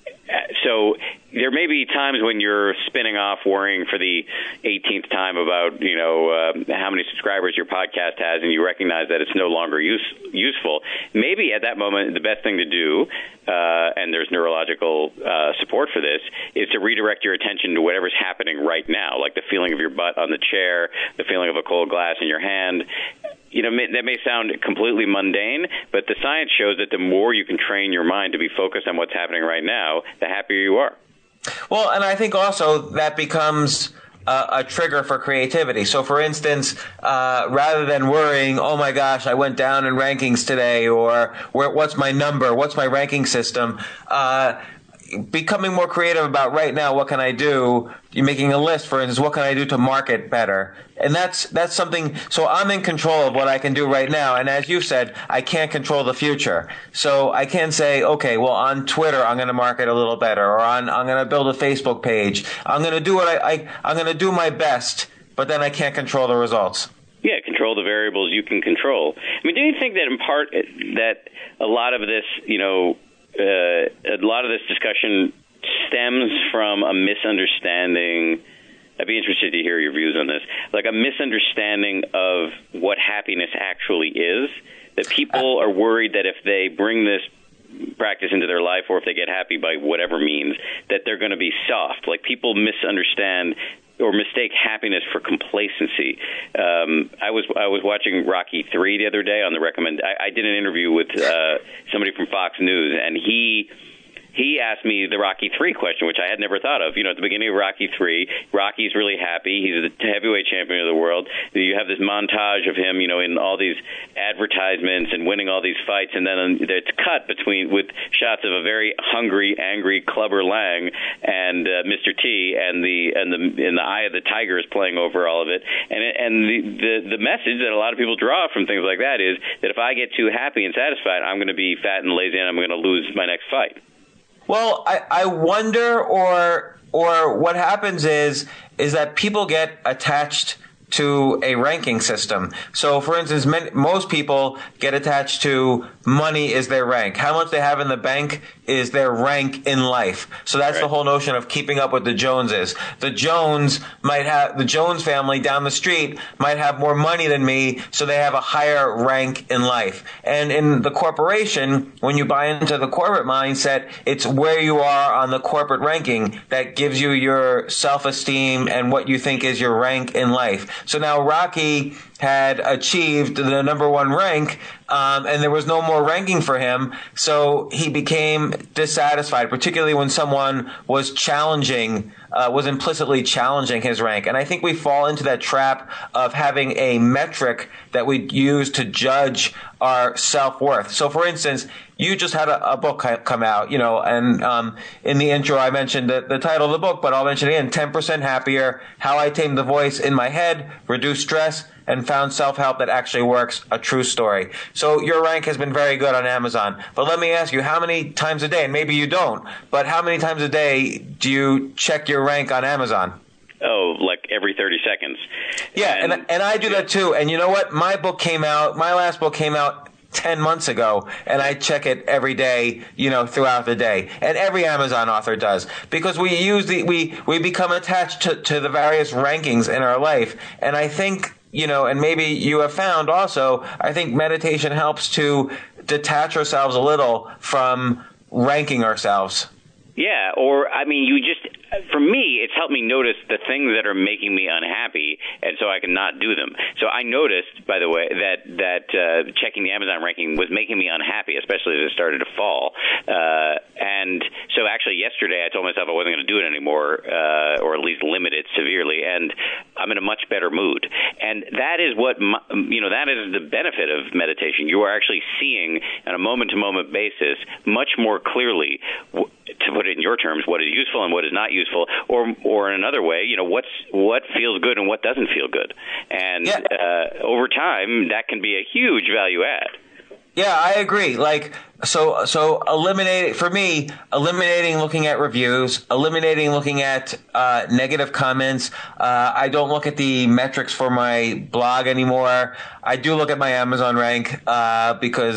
[SPEAKER 5] So there may be times when you're spinning off worrying for the eighteenth time about, you know, uh, how many subscribers your podcast has, and you recognize that it's no longer use, useful. Maybe at that moment, the best thing to do, uh, and there's neurological uh, support for this, is to redirect your attention to whatever's happening right now, like the feeling of your butt on the chair, the feeling of a cold glass in your hand. You know, that may sound completely mundane, but the science shows that the more you can train your mind to be focused on what's happening right now, the happier you are.
[SPEAKER 4] Well, and I think also that becomes a, a trigger for creativity. So, for instance, uh, rather than worrying, oh my gosh, I went down in rankings today, or where, what's my number, what's my ranking system, uh, becoming more creative about right now, what can I do? You're making a list, for instance, what can I do to market better? And that's that's something, so I'm in control of what I can do right now. And as you said, I can't control the future. So I can say, okay, well, on Twitter, I'm going to market a little better, or on, I'm going to build a Facebook page. I'm going to do what I, I I'm going to do my best, but then I can't control the results.
[SPEAKER 5] Yeah, control the variables you can control. I mean, do you think that in part that a lot of this, you know, Uh, a lot of this discussion stems from a misunderstanding. I'd be interested to hear your views on this. Like a misunderstanding of what happiness actually is, that people are worried that if they bring this practice into their life, or if they get happy by whatever means, that they're going to be soft. Like people misunderstand or mistake happiness for complacency. Um, I was I was watching Rocky three the other day on the recommend. I, I did an interview with uh, somebody from Fox News, and he he asked me the Rocky three question, which I had never thought of. You know, at the beginning of Rocky three, Rocky's really happy. He's the heavyweight champion of the world. You have this montage of him, you know, in all these advertisements and winning all these fights, and then it's cut between with shots of a very hungry, angry Clubber Lang and uh, Mister T, and the and the and the Eye of the Tiger is playing over all of it. And and the, the the message that a lot of people draw from things like that is that if I get too happy and satisfied, I'm going to be fat and lazy, and I'm going to lose my next fight.
[SPEAKER 4] Well, I, I wonder, or or what happens is is that people get attached to a ranking system. So, for instance, many, most people get attached to money is their rank. How much they have in the bank is their rank in life. So that's right. The whole notion of keeping up with the Joneses. The Jones might have, the Jones family down the street might have more money than me, so they have a higher rank in life. And in the corporation, when you buy into the corporate mindset, it's where you are on the corporate ranking that gives you your self-esteem and what you think is your rank in life. So now Rocky had achieved the number one rank, um, and there was no more ranking for him, so he became dissatisfied, particularly when someone was challenging, uh, was implicitly challenging his rank. And I think we fall into that trap of having a metric that we use to judge our self-worth. So, for instance, you just had a, a book come out, you know, and um, in the intro I mentioned the, the title of the book, but I'll mention it again, ten percent Happier, How I Tamed the Voice in My Head, Reduced Stress, and Found Self-Help That Actually Works, a true story. So your rank has been very good on Amazon. But let me ask you, how many times a day, and maybe you don't, but how many times a day do you check your rank on Amazon?
[SPEAKER 5] Oh, like every thirty seconds.
[SPEAKER 4] Yeah, and, and, and I do that too. And you know what? My book came out, my last book came out ten months ago, and I check it every day, you know, throughout the day. And every Amazon author does, because we use the, we, we become attached to, to the various rankings in our life. And I think, you know, and maybe you have found also, I think meditation helps to detach ourselves a little from ranking ourselves.
[SPEAKER 5] Yeah, or, I mean, you just, for me, it's helped me notice the things that are making me unhappy, and so I can not do them. So I noticed, by the way, that that uh, checking the Amazon ranking was making me unhappy, especially as it started to fall. Uh, and so actually yesterday I told myself I wasn't going to do it anymore, uh, or at least limit it severely, and I'm in a much better mood. And that is what, my, you know, that is the benefit of meditation. You are actually seeing on a moment-to-moment basis much more clearly, to put it in your terms, what is useful and what is not useful, or or in another way, you know, what's what feels good and what doesn't feel good. And yeah. uh, over time, that can be a huge value add.
[SPEAKER 4] Yeah, I agree. Like, so, so eliminate, for me, eliminating looking at reviews, eliminating looking at, uh, negative comments. Uh, I don't look at the metrics for my blog anymore. I do look at my Amazon rank, uh, because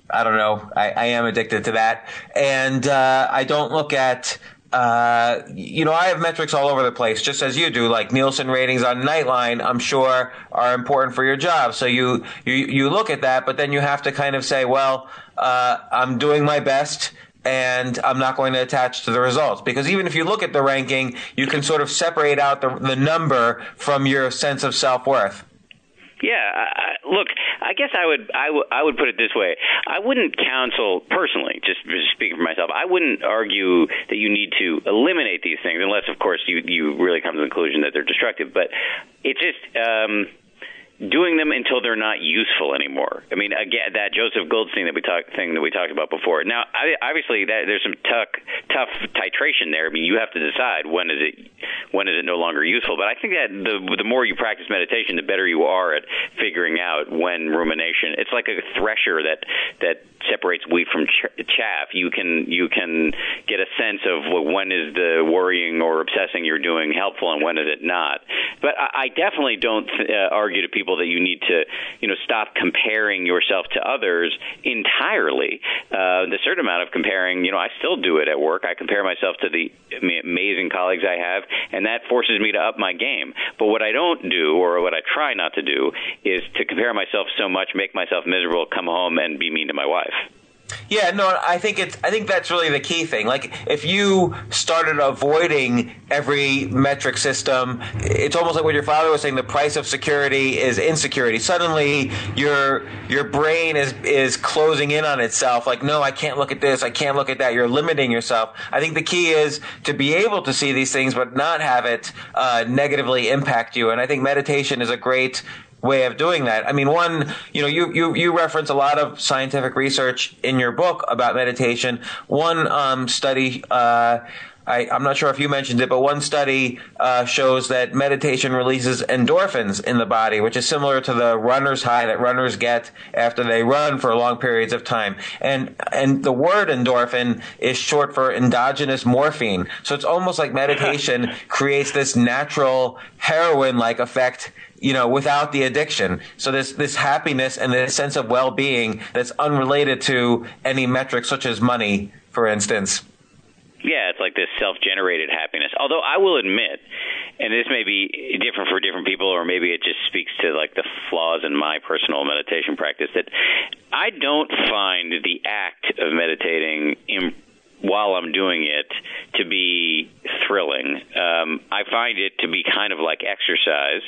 [SPEAKER 4] I don't know. I, I am addicted to that. And uh, I don't look at, uh, you know, I have metrics all over the place, just as you do, like Nielsen ratings on Nightline, I'm sure are important for your job. So you, you, you look at that, but then you have to kind of say, well, uh, I'm doing my best, and I'm not going to attach to the results. Because even if you look at the ranking, you can sort of separate out the, the number from your sense of self-worth.
[SPEAKER 5] Yeah, I, look, I guess I would, I, w- I would put it this way. I wouldn't counsel, personally, just, just speaking for myself, I wouldn't argue that you need to eliminate these things, unless, of course, you, you really come to the conclusion that they're destructive. But it's just um, doing them until they're not useful anymore. I mean, again, that Joseph Goldstein that we talked thing that we talked about before. Now, I, obviously, that, there's some tough, tough titration there. I mean, you have to decide when is it when is it no longer useful. But I think that the the more you practice meditation, the better you are at figuring out when rumination. It's like a thresher that that separates wheat from ch- chaff. You can you can get a sense of when is the worrying or obsessing you're doing helpful and when is it not. But I, I definitely don't uh, argue to people that you need to, you know, stop comparing yourself to others entirely. Uh, the certain amount of comparing, you know, I still do it at work. I compare myself to the amazing colleagues I have, and that forces me to up my game. But what I don't do, or what I try not to do, is to compare myself so much, make myself miserable, come home and be mean to my wife.
[SPEAKER 4] Yeah, no, I think it's. I think that's really the key thing. Like, if you started avoiding every metric system, it's almost like what your father was saying. The price of security is insecurity. Suddenly, your your brain is is closing in on itself. Like, no, I can't look at this. I can't look at that. You're limiting yourself. I think the key is to be able to see these things, but not have it uh, negatively impact you. And I think meditation is a great way of doing that. I mean, one, you know, you, you, you reference a lot of scientific research in your book about meditation. One um, study, uh, I, I'm not sure if you mentioned it, but one study uh, shows that meditation releases endorphins in the body, which is similar to the runner's high that runners get after they run for long periods of time. And and the word endorphin is short for endogenous morphine. So it's almost like meditation creates this natural heroin-like effect, you know, without the addiction. So this this happiness and this sense of well-being that's unrelated to any metric such as money, for instance.
[SPEAKER 5] Yeah, it's like this self-generated happiness. Although I will admit, and this may be different for different people, or maybe it just speaks to like the flaws in my personal meditation practice, that I don't find the act of meditating imp- while I'm doing it to be thrilling. Um, I find it to be kind of like exercise,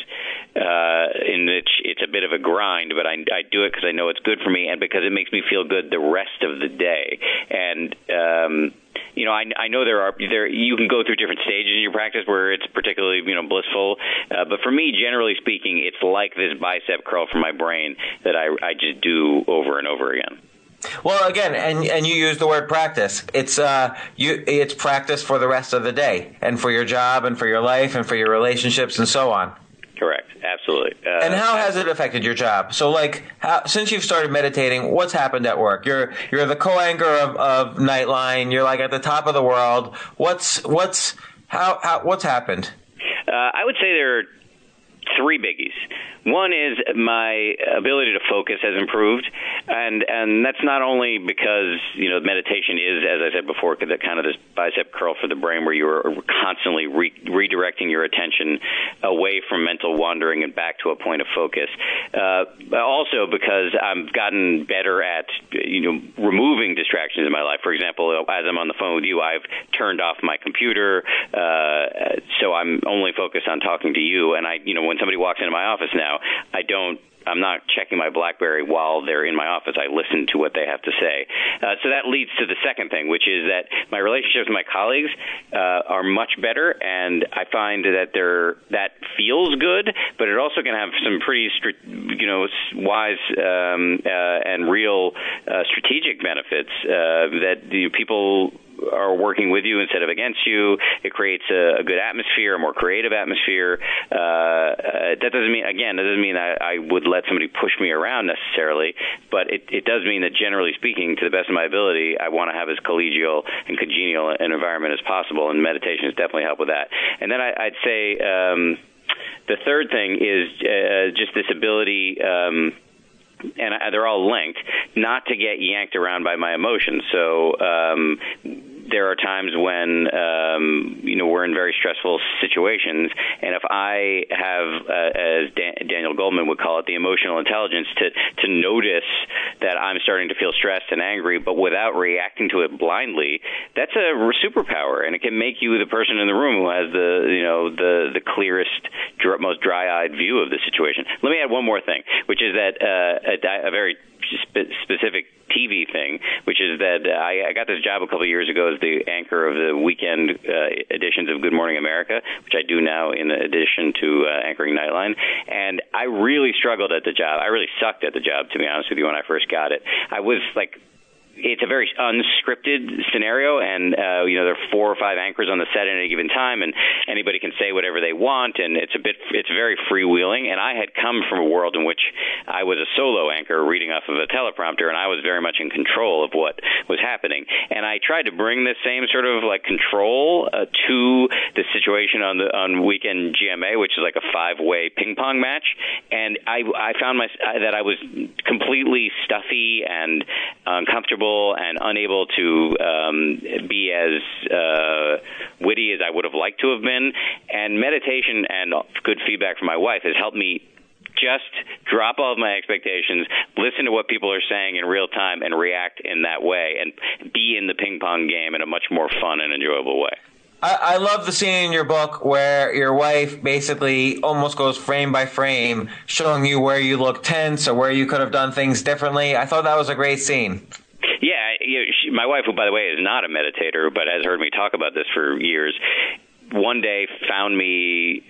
[SPEAKER 5] uh, in which it's a bit of a grind, but I, I do it because I know it's good for me and because it makes me feel good the rest of the day. And, um, you know, I, I know there are there you can go through different stages in your practice where it's particularly, you know, blissful. Uh, but for me, generally speaking, it's like this bicep curl from my brain that I, I just do over and over again.
[SPEAKER 4] Well, again, and and you use the word practice. It's uh, you it's practice for the rest of the day, and for your job, and for your life, and for your relationships, and so on.
[SPEAKER 5] Correct. Absolutely. Uh,
[SPEAKER 4] and how has it affected your job? So, like, how, since you've started meditating, what's happened at work? You're you're the co-anchor of, of Nightline. You're like at the top of the world. What's what's how, how what's happened?
[SPEAKER 5] Uh, I would say there are three biggies. One is my ability to focus has improved, and and that's not only because, you know, meditation is, as I said before, the kind of this bicep curl for the brain where you're constantly re- redirecting your attention away from mental wandering and back to a point of focus, uh, but also because I've gotten better at, you know, removing distractions in my life. For example, as I'm on the phone with you, I've turned off my computer, uh, so I'm only focused on talking to you. And I, you know, when somebody walks into my office now, I don't, I'm not checking my BlackBerry while they're in my office. I listen to what they have to say. Uh, so that leads to the second thing, which is that my relationships with my colleagues uh, are much better, and I find that they're, that feels good, but it also can have some pretty, you know, wise um, uh, and real uh, strategic benefits uh, that the people are working with you instead of against you. It creates a, a good atmosphere, a more creative atmosphere. Uh, uh, that doesn't mean, again, that doesn't mean I, I would let somebody push me around necessarily, but it, it does mean that generally speaking, to the best of my ability, I want to have as collegial and congenial an environment as possible, and meditation has definitely helped with that. And then I, I'd say um, the third thing is uh, just this ability um, and they're all linked, not to get yanked around by my emotions. So um, there are times when, um, you know, we're in very stressful situations, and if I have, uh, as Dan- Daniel Goleman would call it, the emotional intelligence to, to notice that I'm starting to feel stressed and angry, but without reacting to it blindly, that's a superpower, and it can make you the person in the room who has the, you know, the, the clearest, most dry-eyed view of the situation. Let me add one more thing, which is that uh, a, a very spe- specific T V thing, which is that I, I got this job a couple of years ago as the anchor of the weekend uh, editions of Good Morning America, which I do now in addition to uh, anchoring Nightline. And I really struggled at the job. I really sucked at the job, to be honest with you, when I first got it. I was like, it's a very unscripted scenario, and uh, you know, there are four or five anchors on the set at any given time, and anybody can say whatever they want, and it's a bit, it's very freewheeling. And I had come from a world in which I was a solo anchor reading off of a teleprompter, and I was very much in control of what was happening. And I tried to bring this same sort of like control uh, to the situation on the on Weekend G M A, which is like a five-way ping pong match, and I I found my that I was completely stuffy and uncomfortable and unable to um, be as uh, witty as I would have liked to have been. And meditation and good feedback from my wife has helped me just drop all of my expectations, listen to what people are saying in real time, and react in that way, and be in the ping pong game in a much more fun and enjoyable way.
[SPEAKER 4] I, I love the scene in your book where your wife basically almost goes frame by frame, showing you where you look tense or where you could have done things differently. I thought that was a great scene.
[SPEAKER 5] Yeah, you know, she, my wife, who, by the way, is not a meditator, but has heard me talk about this for years, one day found me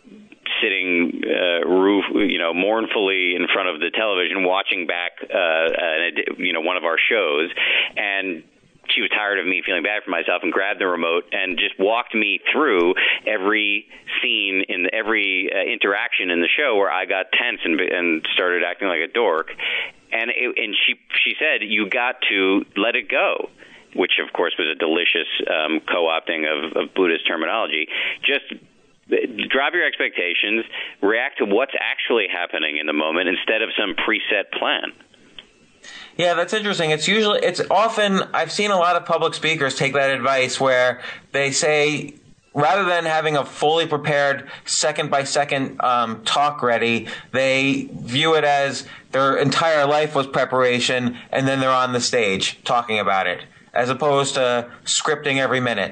[SPEAKER 5] sitting, uh, roof, you know, mournfully in front of the television, watching back, uh, an, you know, one of our shows, and she was tired of me feeling bad for myself and grabbed the remote and just walked me through every scene in the, every uh, interaction in the show where I got tense and, and started acting like a dork. And it, and she she said, you got to let it go, which, of course, was a delicious um, co-opting of, of Buddhist terminology. Just drop your expectations, react to what's actually happening in the moment instead of some preset plan.
[SPEAKER 4] Yeah, that's interesting. It's usually, it's often, I've seen a lot of public speakers take that advice where they say, rather than having a fully prepared second by second um, talk ready, they view it as their entire life was preparation, and then they're on the stage talking about it, as opposed to scripting every minute.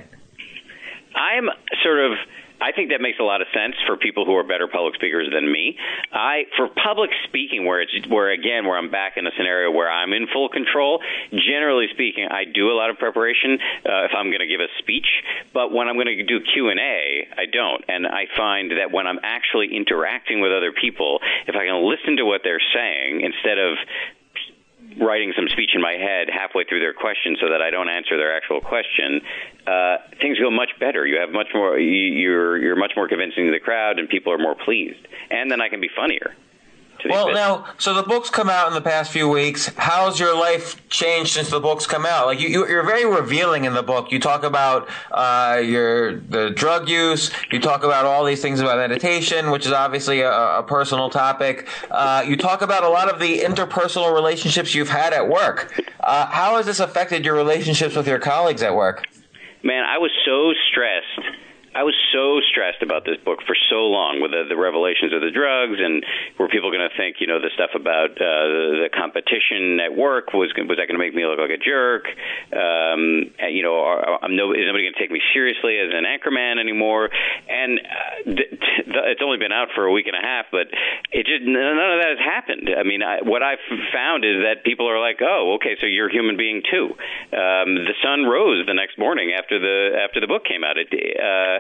[SPEAKER 5] I'm sort of, I think that makes a lot of sense for people who are better public speakers than me. I, for public speaking, where it's, where again, where I'm back in a scenario where I'm in full control, generally speaking, I do a lot of preparation uh, if I'm going to give a speech. But when I'm going to do Q and A, I don't. And I find that when I'm actually interacting with other people, if I can listen to what they're saying instead of writing some speech in my head halfway through their question so that I don't answer their actual question, uh, things go much better. You have much more, you're you're much more convincing to the crowd, and people are more pleased. And then I can be funnier.
[SPEAKER 4] Well, now, so the book's come out in the past few weeks. How's your life changed since the book's come out? Like, you, you're very revealing in the book. You talk about uh, your the drug use. You talk about all these things about meditation, which is obviously a, a personal topic. Uh, you talk about a lot of the interpersonal relationships you've had at work. Uh, how has this affected your relationships with your colleagues at work?
[SPEAKER 5] Man, I was so stressed. I was so stressed about this book for so long with the, the revelations of the drugs, and were people going to think, you know, the stuff about uh, the, the competition at work, was was that going to make me look like a jerk? Um, and, you know, are, I'm no, is nobody going to take me seriously as an anchorman anymore? And uh, th- th- it's only been out for a week and a half, but it just none of that has happened. I mean, I, what I've found is that people are like, oh, okay, so you're a human being too. Um, the sun rose the next morning after the after the book came out. It. Uh,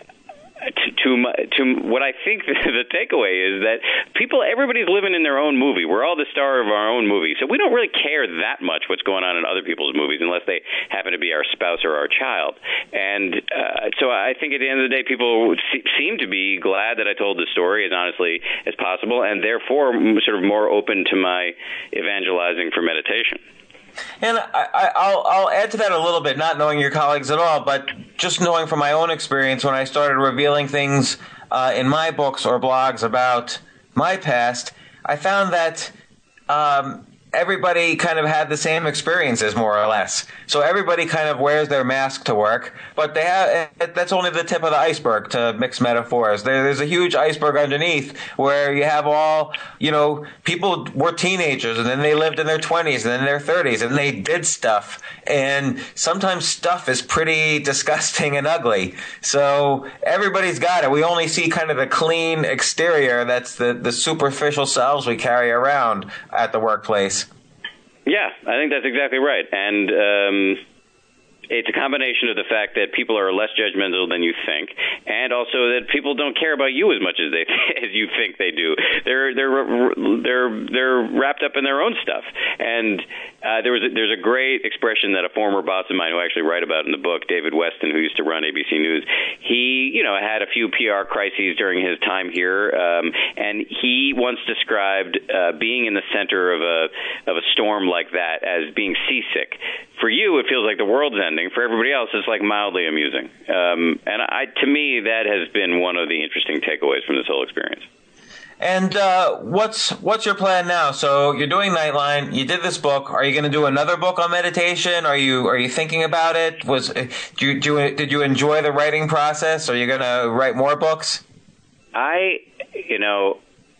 [SPEAKER 5] To, to, to what I think the, the takeaway is that people, everybody's living in their own movie. We're all the star of our own movie, so we don't really care that much what's going on in other people's movies unless they happen to be our spouse or our child. And uh, so I think at the end of the day, people se- seem to be glad that I told the story as honestly as possible, and therefore sort of more open to my evangelizing for meditation.
[SPEAKER 4] And I, I, I'll, I'll add to that a little bit, not knowing your colleagues at all, but just knowing from my own experience when I started revealing things uh, in my books or blogs about my past, I found that um, everybody kind of had the same experiences, more or less. So everybody kind of wears their mask to work, but they have, that's only the tip of the iceberg, to mix metaphors. There, there's a huge iceberg underneath where you have all, you know, people were teenagers and then they lived in their twenties and then their thirties and they did stuff. And sometimes stuff is pretty disgusting and ugly. So everybody's got it. We only see kind of the clean exterior. That's the, the superficial selves we carry around at the workplace.
[SPEAKER 5] Yeah, I think that's exactly right. And um, it's a combination of the fact that people are less judgmental than you think, and also that people don't care about you as much as they as you think they do. They're they're they're they're wrapped up in their own stuff. And uh, there was a, there's a great expression that a former boss of mine, who I actually write about in the book, David Weston, who used to run A B C News, he you know had a few P R crises during his time here, um, and he once described uh, being in the center of a of a storm like that as being seasick. For you, it feels like the world's ending. For everybody else, it's like mildly amusing. Um, and I, to me, that has been one of the interesting takeaways from this whole experience.
[SPEAKER 4] And uh, what's what's your plan now? So you're doing Nightline. You did this book. Are you going to do another book on meditation? Are you are you thinking about it? Was do you, do you, did you enjoy the writing process? Are you going to write more books?
[SPEAKER 5] I, you know.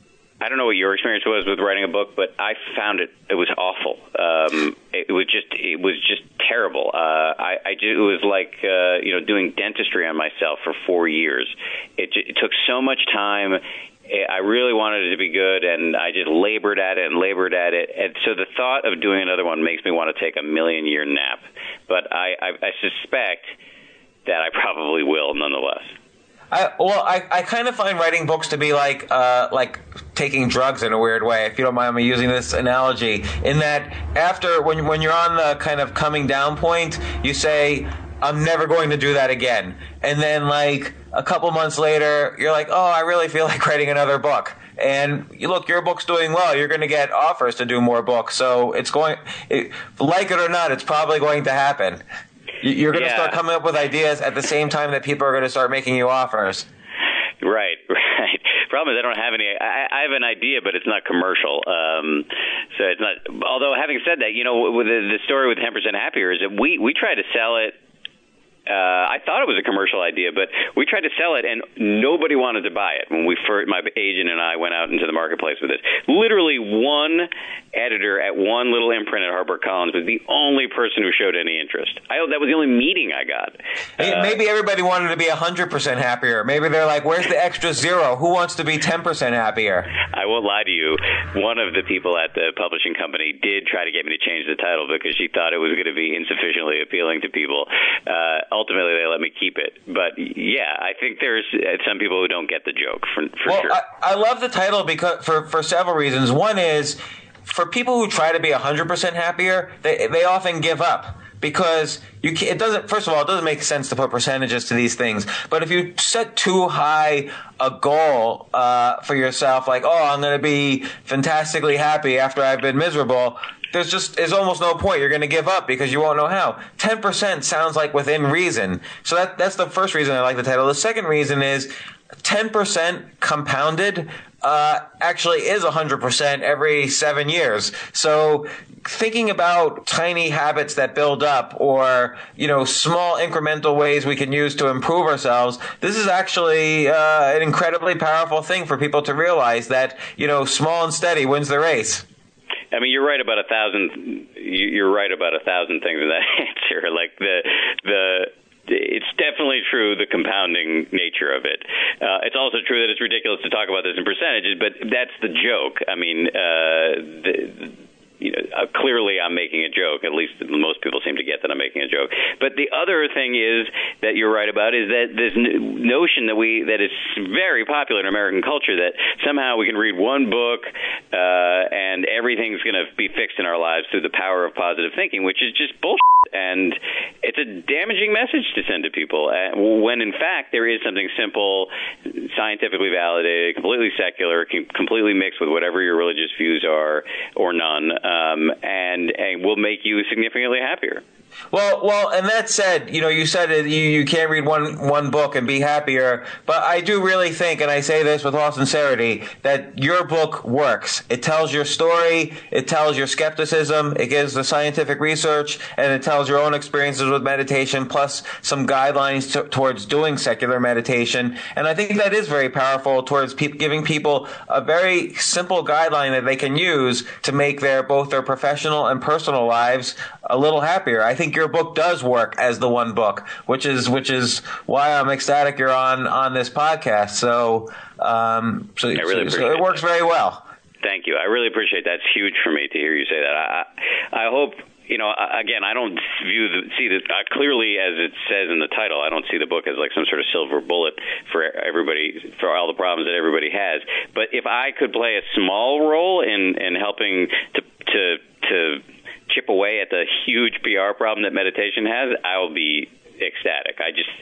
[SPEAKER 5] I don't know what your experience was with writing a book, but I found it, it was awful. Um, it was just, it was just terrible. Uh, I, I did, it was like, uh, you know, doing dentistry on myself for four years. It, it took so much time. I really wanted it to be good, and I just labored at it and labored at it. And so the thought of doing another one makes me want to take a million year nap. But I, I, I suspect that I probably will nonetheless.
[SPEAKER 4] I, well, I, I kind of find writing books to be like uh, like taking drugs in a weird way, if you don't mind me using this analogy, in that after, when when you're on the kind of coming down point, you say, I'm never going to do that again. And then like a couple months later, you're like, oh, I really feel like writing another book. And you look, your book's doing well. You're going to get offers to do more books. So it's going, it, like it or not, it's probably going to happen. You're going to yeah. start coming up with ideas at the same time that people are going to start making you offers.
[SPEAKER 5] Right, right. Problem is I don't have any. I, I have an idea, but it's not commercial. Um, so it's not. Although having said that, you know, with the, the story with ten percent Happier is that we we tried to sell it. Uh, I thought it was a commercial idea, but we tried to sell it, and nobody wanted to buy it when we first, my agent and I went out into the marketplace with it. Literally one editor at one little imprint at HarperCollins was the only person who showed any interest. I, that was the only meeting I got.
[SPEAKER 4] Uh, Maybe everybody wanted to be one hundred percent happier. Maybe they're like, where's the extra zero? Who wants to be ten percent happier?
[SPEAKER 5] I won't lie to you. One of the people at the publishing company did try to get me to change the title because she thought it was going to be insufficiently appealing to people. Uh, Ultimately, they let me keep it. But, yeah, I think there's some people who don't get the joke, for, for
[SPEAKER 4] well,
[SPEAKER 5] sure.
[SPEAKER 4] I, I love the title because for, for several reasons. One is, for people who try to be one hundred percent happier, they they often give up. Because you can, it doesn't. First of all, it doesn't make sense to put percentages to these things. But if you set too high a goal uh, for yourself, like, oh, I'm going to be fantastically happy after I've been miserable, there's just there's almost no point. You're going to give up because you won't know how. ten percent sounds like within reason. So that that's the first reason I like the title. The second reason is ten percent compounded uh, actually is one hundred percent every seven years. So thinking about tiny habits that build up, or, you know, small incremental ways we can use to improve ourselves, this is actually uh, an incredibly powerful thing for people to realize that, you know, small and steady wins the race.
[SPEAKER 5] I mean, you're right about a thousand. You're right about a thousand things in that answer. Like the the. It's definitely true, the compounding nature of it. Uh, it's also true that it's ridiculous to talk about this in percentages, but that's the joke. I mean, uh, the, you know, uh, clearly I'm making a joke. At least most people seem to get that I'm making a joke. But the other thing is that you're right about is that this n- notion that we that is very popular in American culture, that somehow we can read one book uh, and everything's going to be fixed in our lives through the power of positive thinking, which is just bullshit. And it's a damaging message to send to people, uh, when in fact there is something simple, scientifically validated, completely secular, completely mixed with whatever your religious views are or none, um, and, and will make you significantly happier.
[SPEAKER 4] Well, well, and that said, you know, you said it, you, you can't read one one book and be happier, but I do really think, and I say this with all sincerity, that your book works. It tells your story, it tells your skepticism, it gives the scientific research, and it tells your own experiences with meditation, plus some guidelines to, towards doing secular meditation. And I think that is very powerful towards pe- giving people a very simple guideline that they can use to make their both their professional and personal lives a little happier. I think your book does work as the one book, which is which is why I'm ecstatic you're on on this podcast. So, um, so,
[SPEAKER 5] I really
[SPEAKER 4] so, so it works
[SPEAKER 5] that.
[SPEAKER 4] very well.
[SPEAKER 5] Thank you. I really appreciate that. It's huge for me to hear you say that. I, I hope, you know, again, I don't view the, see that uh, clearly as it says in the title. I don't see the book as like some sort of silver bullet for everybody, for all the problems that everybody has. But if I could play a small role in in helping to to to chip away at the huge P R problem that meditation has, I will be ecstatic. I just,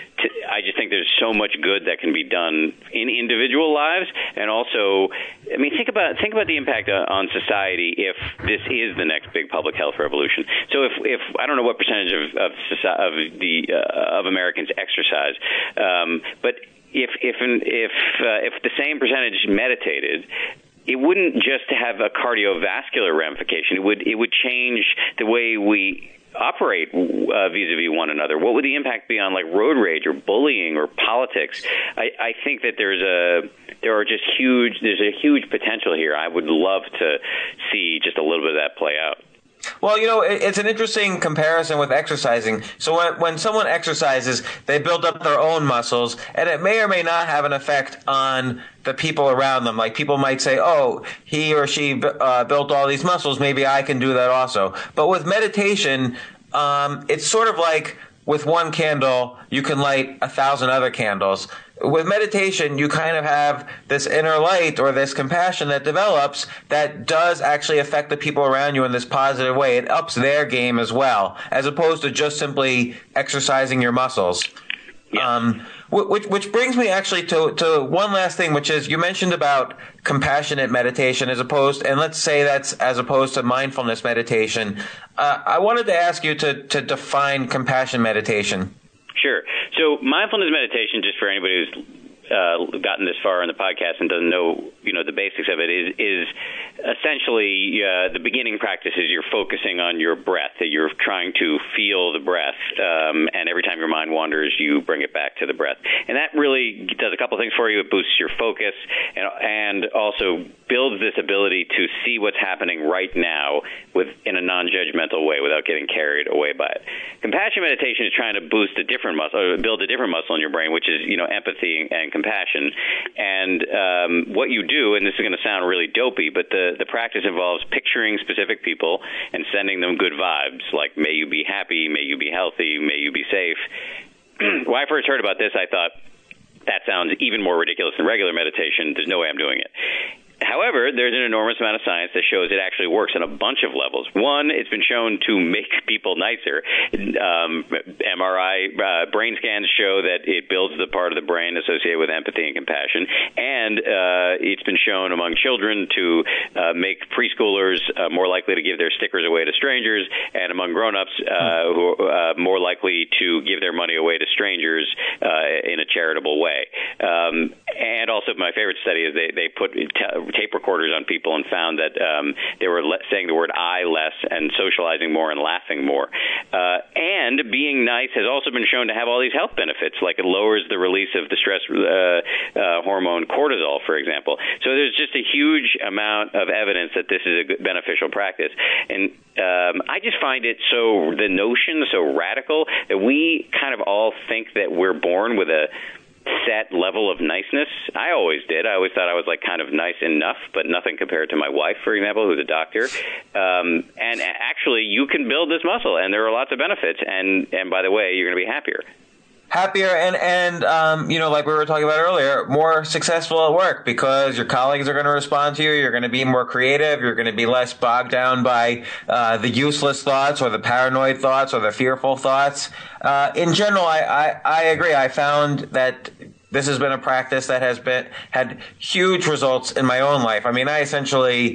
[SPEAKER 5] I just think there's so much good that can be done in individual lives, and also, I mean, think about think about the impact on society if this is the next big public health revolution. So if, if I don't know what percentage of of, of the uh, of Americans exercise, um, but if if if uh, if the same percentage meditated, it wouldn't just have a cardiovascular ramification. It would it would change the way we operate uh, vis-a-vis one another. What would the impact be on like road rage or bullying or politics? I, I think that there's a there are just huge there's a huge potential here. I would love to see just a little bit of that play out.
[SPEAKER 4] Well, you know, it's an interesting comparison with exercising. So when, when someone exercises, they build up their own muscles, and it may or may not have an effect on the people around them. Like people might say, oh, he or she uh, built all these muscles, maybe I can do that also. But with meditation, um, it's sort of like with one candle, you can light a thousand other candles. With meditation, you kind of have this inner light or this compassion that develops that does actually affect the people around you in this positive way. It ups their game as well, as opposed to just simply exercising your muscles.
[SPEAKER 5] Yeah.
[SPEAKER 4] Um, which, which brings me actually to, to one last thing, which is you mentioned about compassionate meditation as opposed, and let's say that's as opposed to mindfulness meditation. Uh, I wanted to ask you to, to define compassion meditation.
[SPEAKER 5] Sure. So mindfulness meditation, just for anybody who's uh, gotten this far in the podcast and doesn't know, you know, the basics of it, is is essentially uh, the beginning practice is you're focusing on your breath, that you're trying to feel the breath, um, and every time your mind wanders, you bring it back to the breath. And that really does a couple things for you. It boosts your focus and, and also builds this ability to see what's happening right now with in a non-judgmental way without getting carried away by it. Compassion meditation is trying to boost a different muscle, or build a different muscle in your brain, which is, you know, empathy and compassion. And um, what you do, and this is going to sound really dopey, but the, the practice involves picturing specific people and sending them good vibes, like may you be happy, may you be healthy, may you be safe. When I first heard about this, I thought, that sounds even more ridiculous than regular meditation. There's no way I'm doing it. However, there's an enormous amount of science that shows it actually works on a bunch of levels. One, it's been shown to make people nicer. Um, M R I uh, brain scans show that it builds the part of the brain associated with empathy and compassion. And uh, it's been shown among children to uh, make preschoolers uh, more likely to give their stickers away to strangers, and among grown-ups uh, who are uh, more likely to give their money away to strangers uh, in a charitable way. Um, and also, my favorite study is they, they put t- tape recorders on people and found that um, they were le- saying the word I less and socializing more and laughing more. Uh, and being nice has also been shown to have all these health benefits, like it lowers the release of the stress uh, uh, hormone cortisol, for example. So there's just a huge amount of evidence that this is a good, beneficial practice. And um, I just find it so, the notion so radical that we kind of all think that we're born with a set level of niceness. I always did. I always thought I was like kind of nice enough, but nothing compared to my wife, for example, who's a doctor. Um, and actually, you can build this muscle, and there are lots of benefits. And, and by the way, you're going to be happier.
[SPEAKER 4] Happier and, and um, you know, like we were talking about earlier, more successful at work because your colleagues are going to respond to you. You're going to be more creative. You're going to be less bogged down by uh, the useless thoughts or the paranoid thoughts or the fearful thoughts. Uh, in general, I, I, I agree. I found that this has been a practice that has been had huge results in my own life. I mean, I essentially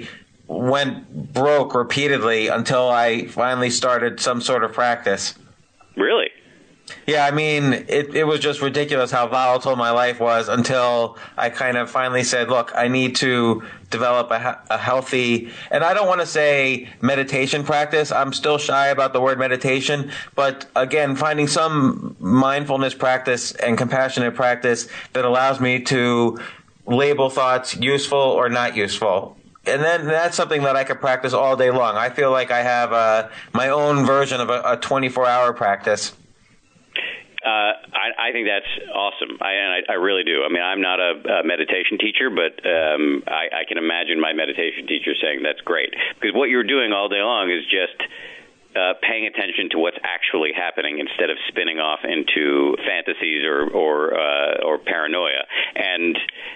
[SPEAKER 4] went broke repeatedly until I finally started some sort of practice.
[SPEAKER 5] Really?
[SPEAKER 4] Yeah, I mean, it, it was just ridiculous how volatile my life was until I kind of finally said, look, I need to develop a, a healthy, and I don't want to say meditation practice. I'm still shy about the word meditation. But again, finding some mindfulness practice and compassionate practice that allows me to label thoughts useful or not useful. And then that's something that I could practice all day long. I feel like I have uh, my own version of a twenty-four hour practice.
[SPEAKER 5] Uh, I, I think that's awesome. I, and I, I really do. I mean, I'm not a, a meditation teacher, but um, I, I can imagine my meditation teacher saying that's great. Because what you're doing all day long is just uh, paying attention to what's actually happening instead of spinning off into fantasies or or, uh, or paranoia. And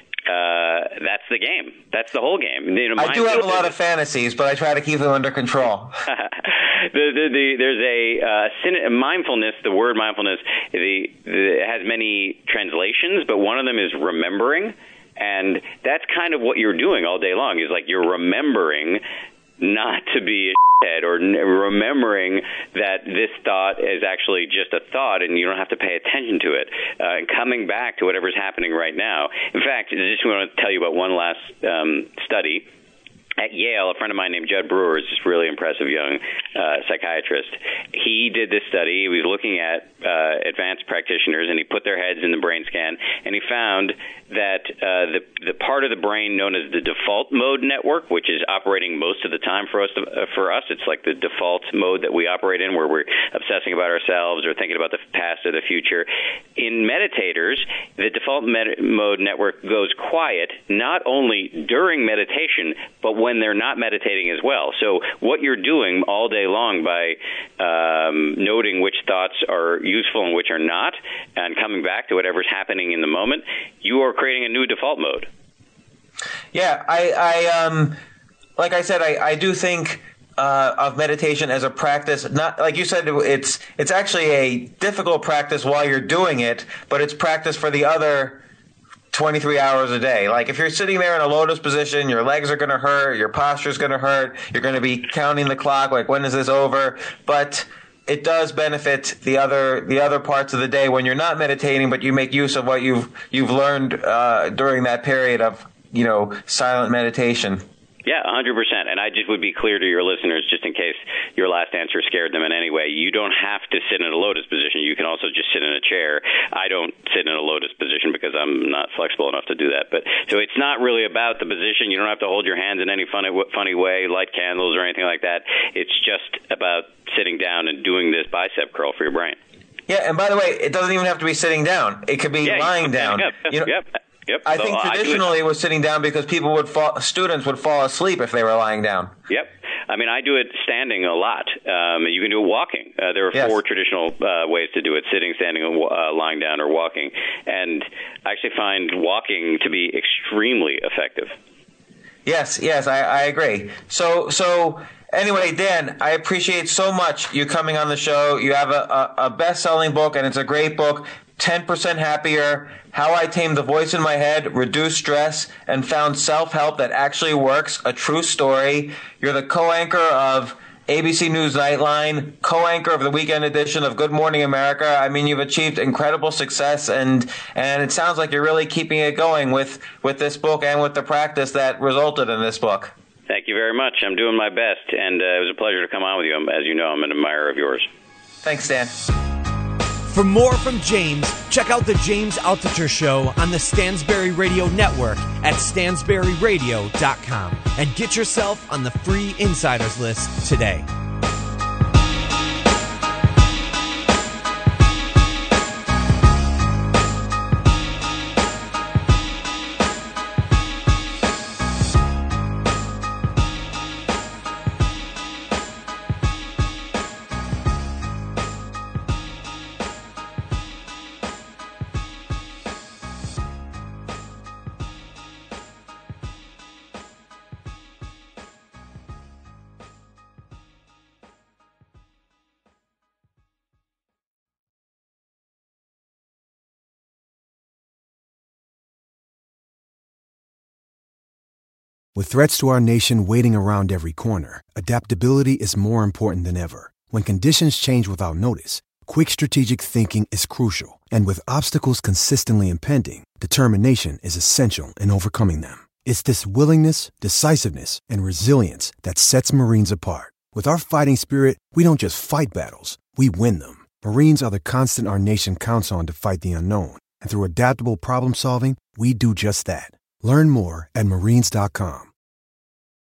[SPEAKER 5] uh, that's the game. That's the whole game. You know,
[SPEAKER 4] I do have a lot of fantasies, but I try to keep them under control.
[SPEAKER 5] the, the, the, there's a uh, sin- mindfulness. The word mindfulness the, the, it has many translations, but one of them is remembering, and that's kind of what you're doing all day long. Is like you're remembering not to be a head, or remembering that this thought is actually just a thought and you don't have to pay attention to it, uh, and coming back to whatever's happening right now. In fact, I just want to tell you about one last um, study. At Yale, a friend of mine named Judd Brewer is this really impressive young uh, psychiatrist. He did this study. He was looking at uh, advanced practitioners, and he put their heads in the brain scan, and he found that uh, the the part of the brain known as the default mode network, which is operating most of the time for us, uh, for us, it's like the default mode that we operate in, where we're obsessing about ourselves or thinking about the past or the future. In meditators, the default med- mode network goes quiet not only during meditation, but when they're not meditating as well. So what you're doing all day long by um, noting which thoughts are useful and which are not, and coming back to whatever's happening in the moment, you are creating a new default mode.
[SPEAKER 4] Yeah, I, I um, like I said, I, I do think uh, of meditation as a practice. Not like you said, it's it's actually a difficult practice while you're doing it, but it's practice for the other twenty-three hours a day. Like if you're sitting there in a lotus position, your legs are going to hurt, your posture's going to hurt, you're going to be counting the clock, like when is this over? But it does benefit the other the other parts of the day when you're not meditating, but you make use of what you've you've learned uh, during that period of, you know, silent meditation.
[SPEAKER 5] Yeah, one hundred percent. And I just would be clear to your listeners, just in case your last answer scared them in any way, you don't have to sit in a lotus position. You can also just sit in a chair. I don't sit in a lotus position because I'm not flexible enough to do that. But so it's not really about the position. You don't have to hold your hands in any funny, funny way, light candles or anything like that. It's just about sitting down and doing this bicep curl for your brain.
[SPEAKER 4] Yeah, and by the way, it doesn't even have to be sitting down. It could be
[SPEAKER 5] yeah,
[SPEAKER 4] lying down.
[SPEAKER 5] Yep,
[SPEAKER 4] you know,
[SPEAKER 5] yep. Yep.
[SPEAKER 4] I
[SPEAKER 5] so
[SPEAKER 4] think traditionally it. it was sitting down because people would fall, students would fall asleep if they were lying down.
[SPEAKER 5] Yep. I mean, I do it standing a lot. Um, you can do it walking. Uh, there are
[SPEAKER 4] yes.
[SPEAKER 5] four traditional uh, ways to do it: sitting, standing, uh, lying down, or walking. And I actually find walking to be extremely effective.
[SPEAKER 4] Yes, yes, I, I agree. So, so anyway, Dan, I appreciate so much you coming on the show. You have a, a, a best-selling book, and it's a great book. ten percent Happier, How I Tamed the Voice in My Head, Reduced Stress, and Found Self-Help That Actually Works, a true story. You're the co-anchor of A B C News Nightline, co-anchor of the weekend edition of Good Morning America. I mean, you've achieved incredible success, and and it sounds like you're really keeping it going with, with this book and with the practice that resulted in this book.
[SPEAKER 5] Thank you very much. I'm doing my best, and uh, it was a pleasure to come on with you. As you know, I'm an admirer of yours.
[SPEAKER 4] Thanks, Dan.
[SPEAKER 3] For more from James, check out The James Altucher Show on the Stansberry Radio Network at stansberry radio dot com and get yourself on the free insiders list today.
[SPEAKER 6] With threats to our nation waiting around every corner, adaptability is more important than ever. When conditions change without notice, quick strategic thinking is crucial. And with obstacles consistently impending, determination is essential in overcoming them. It's this willingness, decisiveness, and resilience that sets Marines apart. With our fighting spirit, we don't just fight battles, we win them. Marines are the constant our nation counts on to fight the unknown. And through adaptable problem solving, we do just that. Learn more at marines dot com.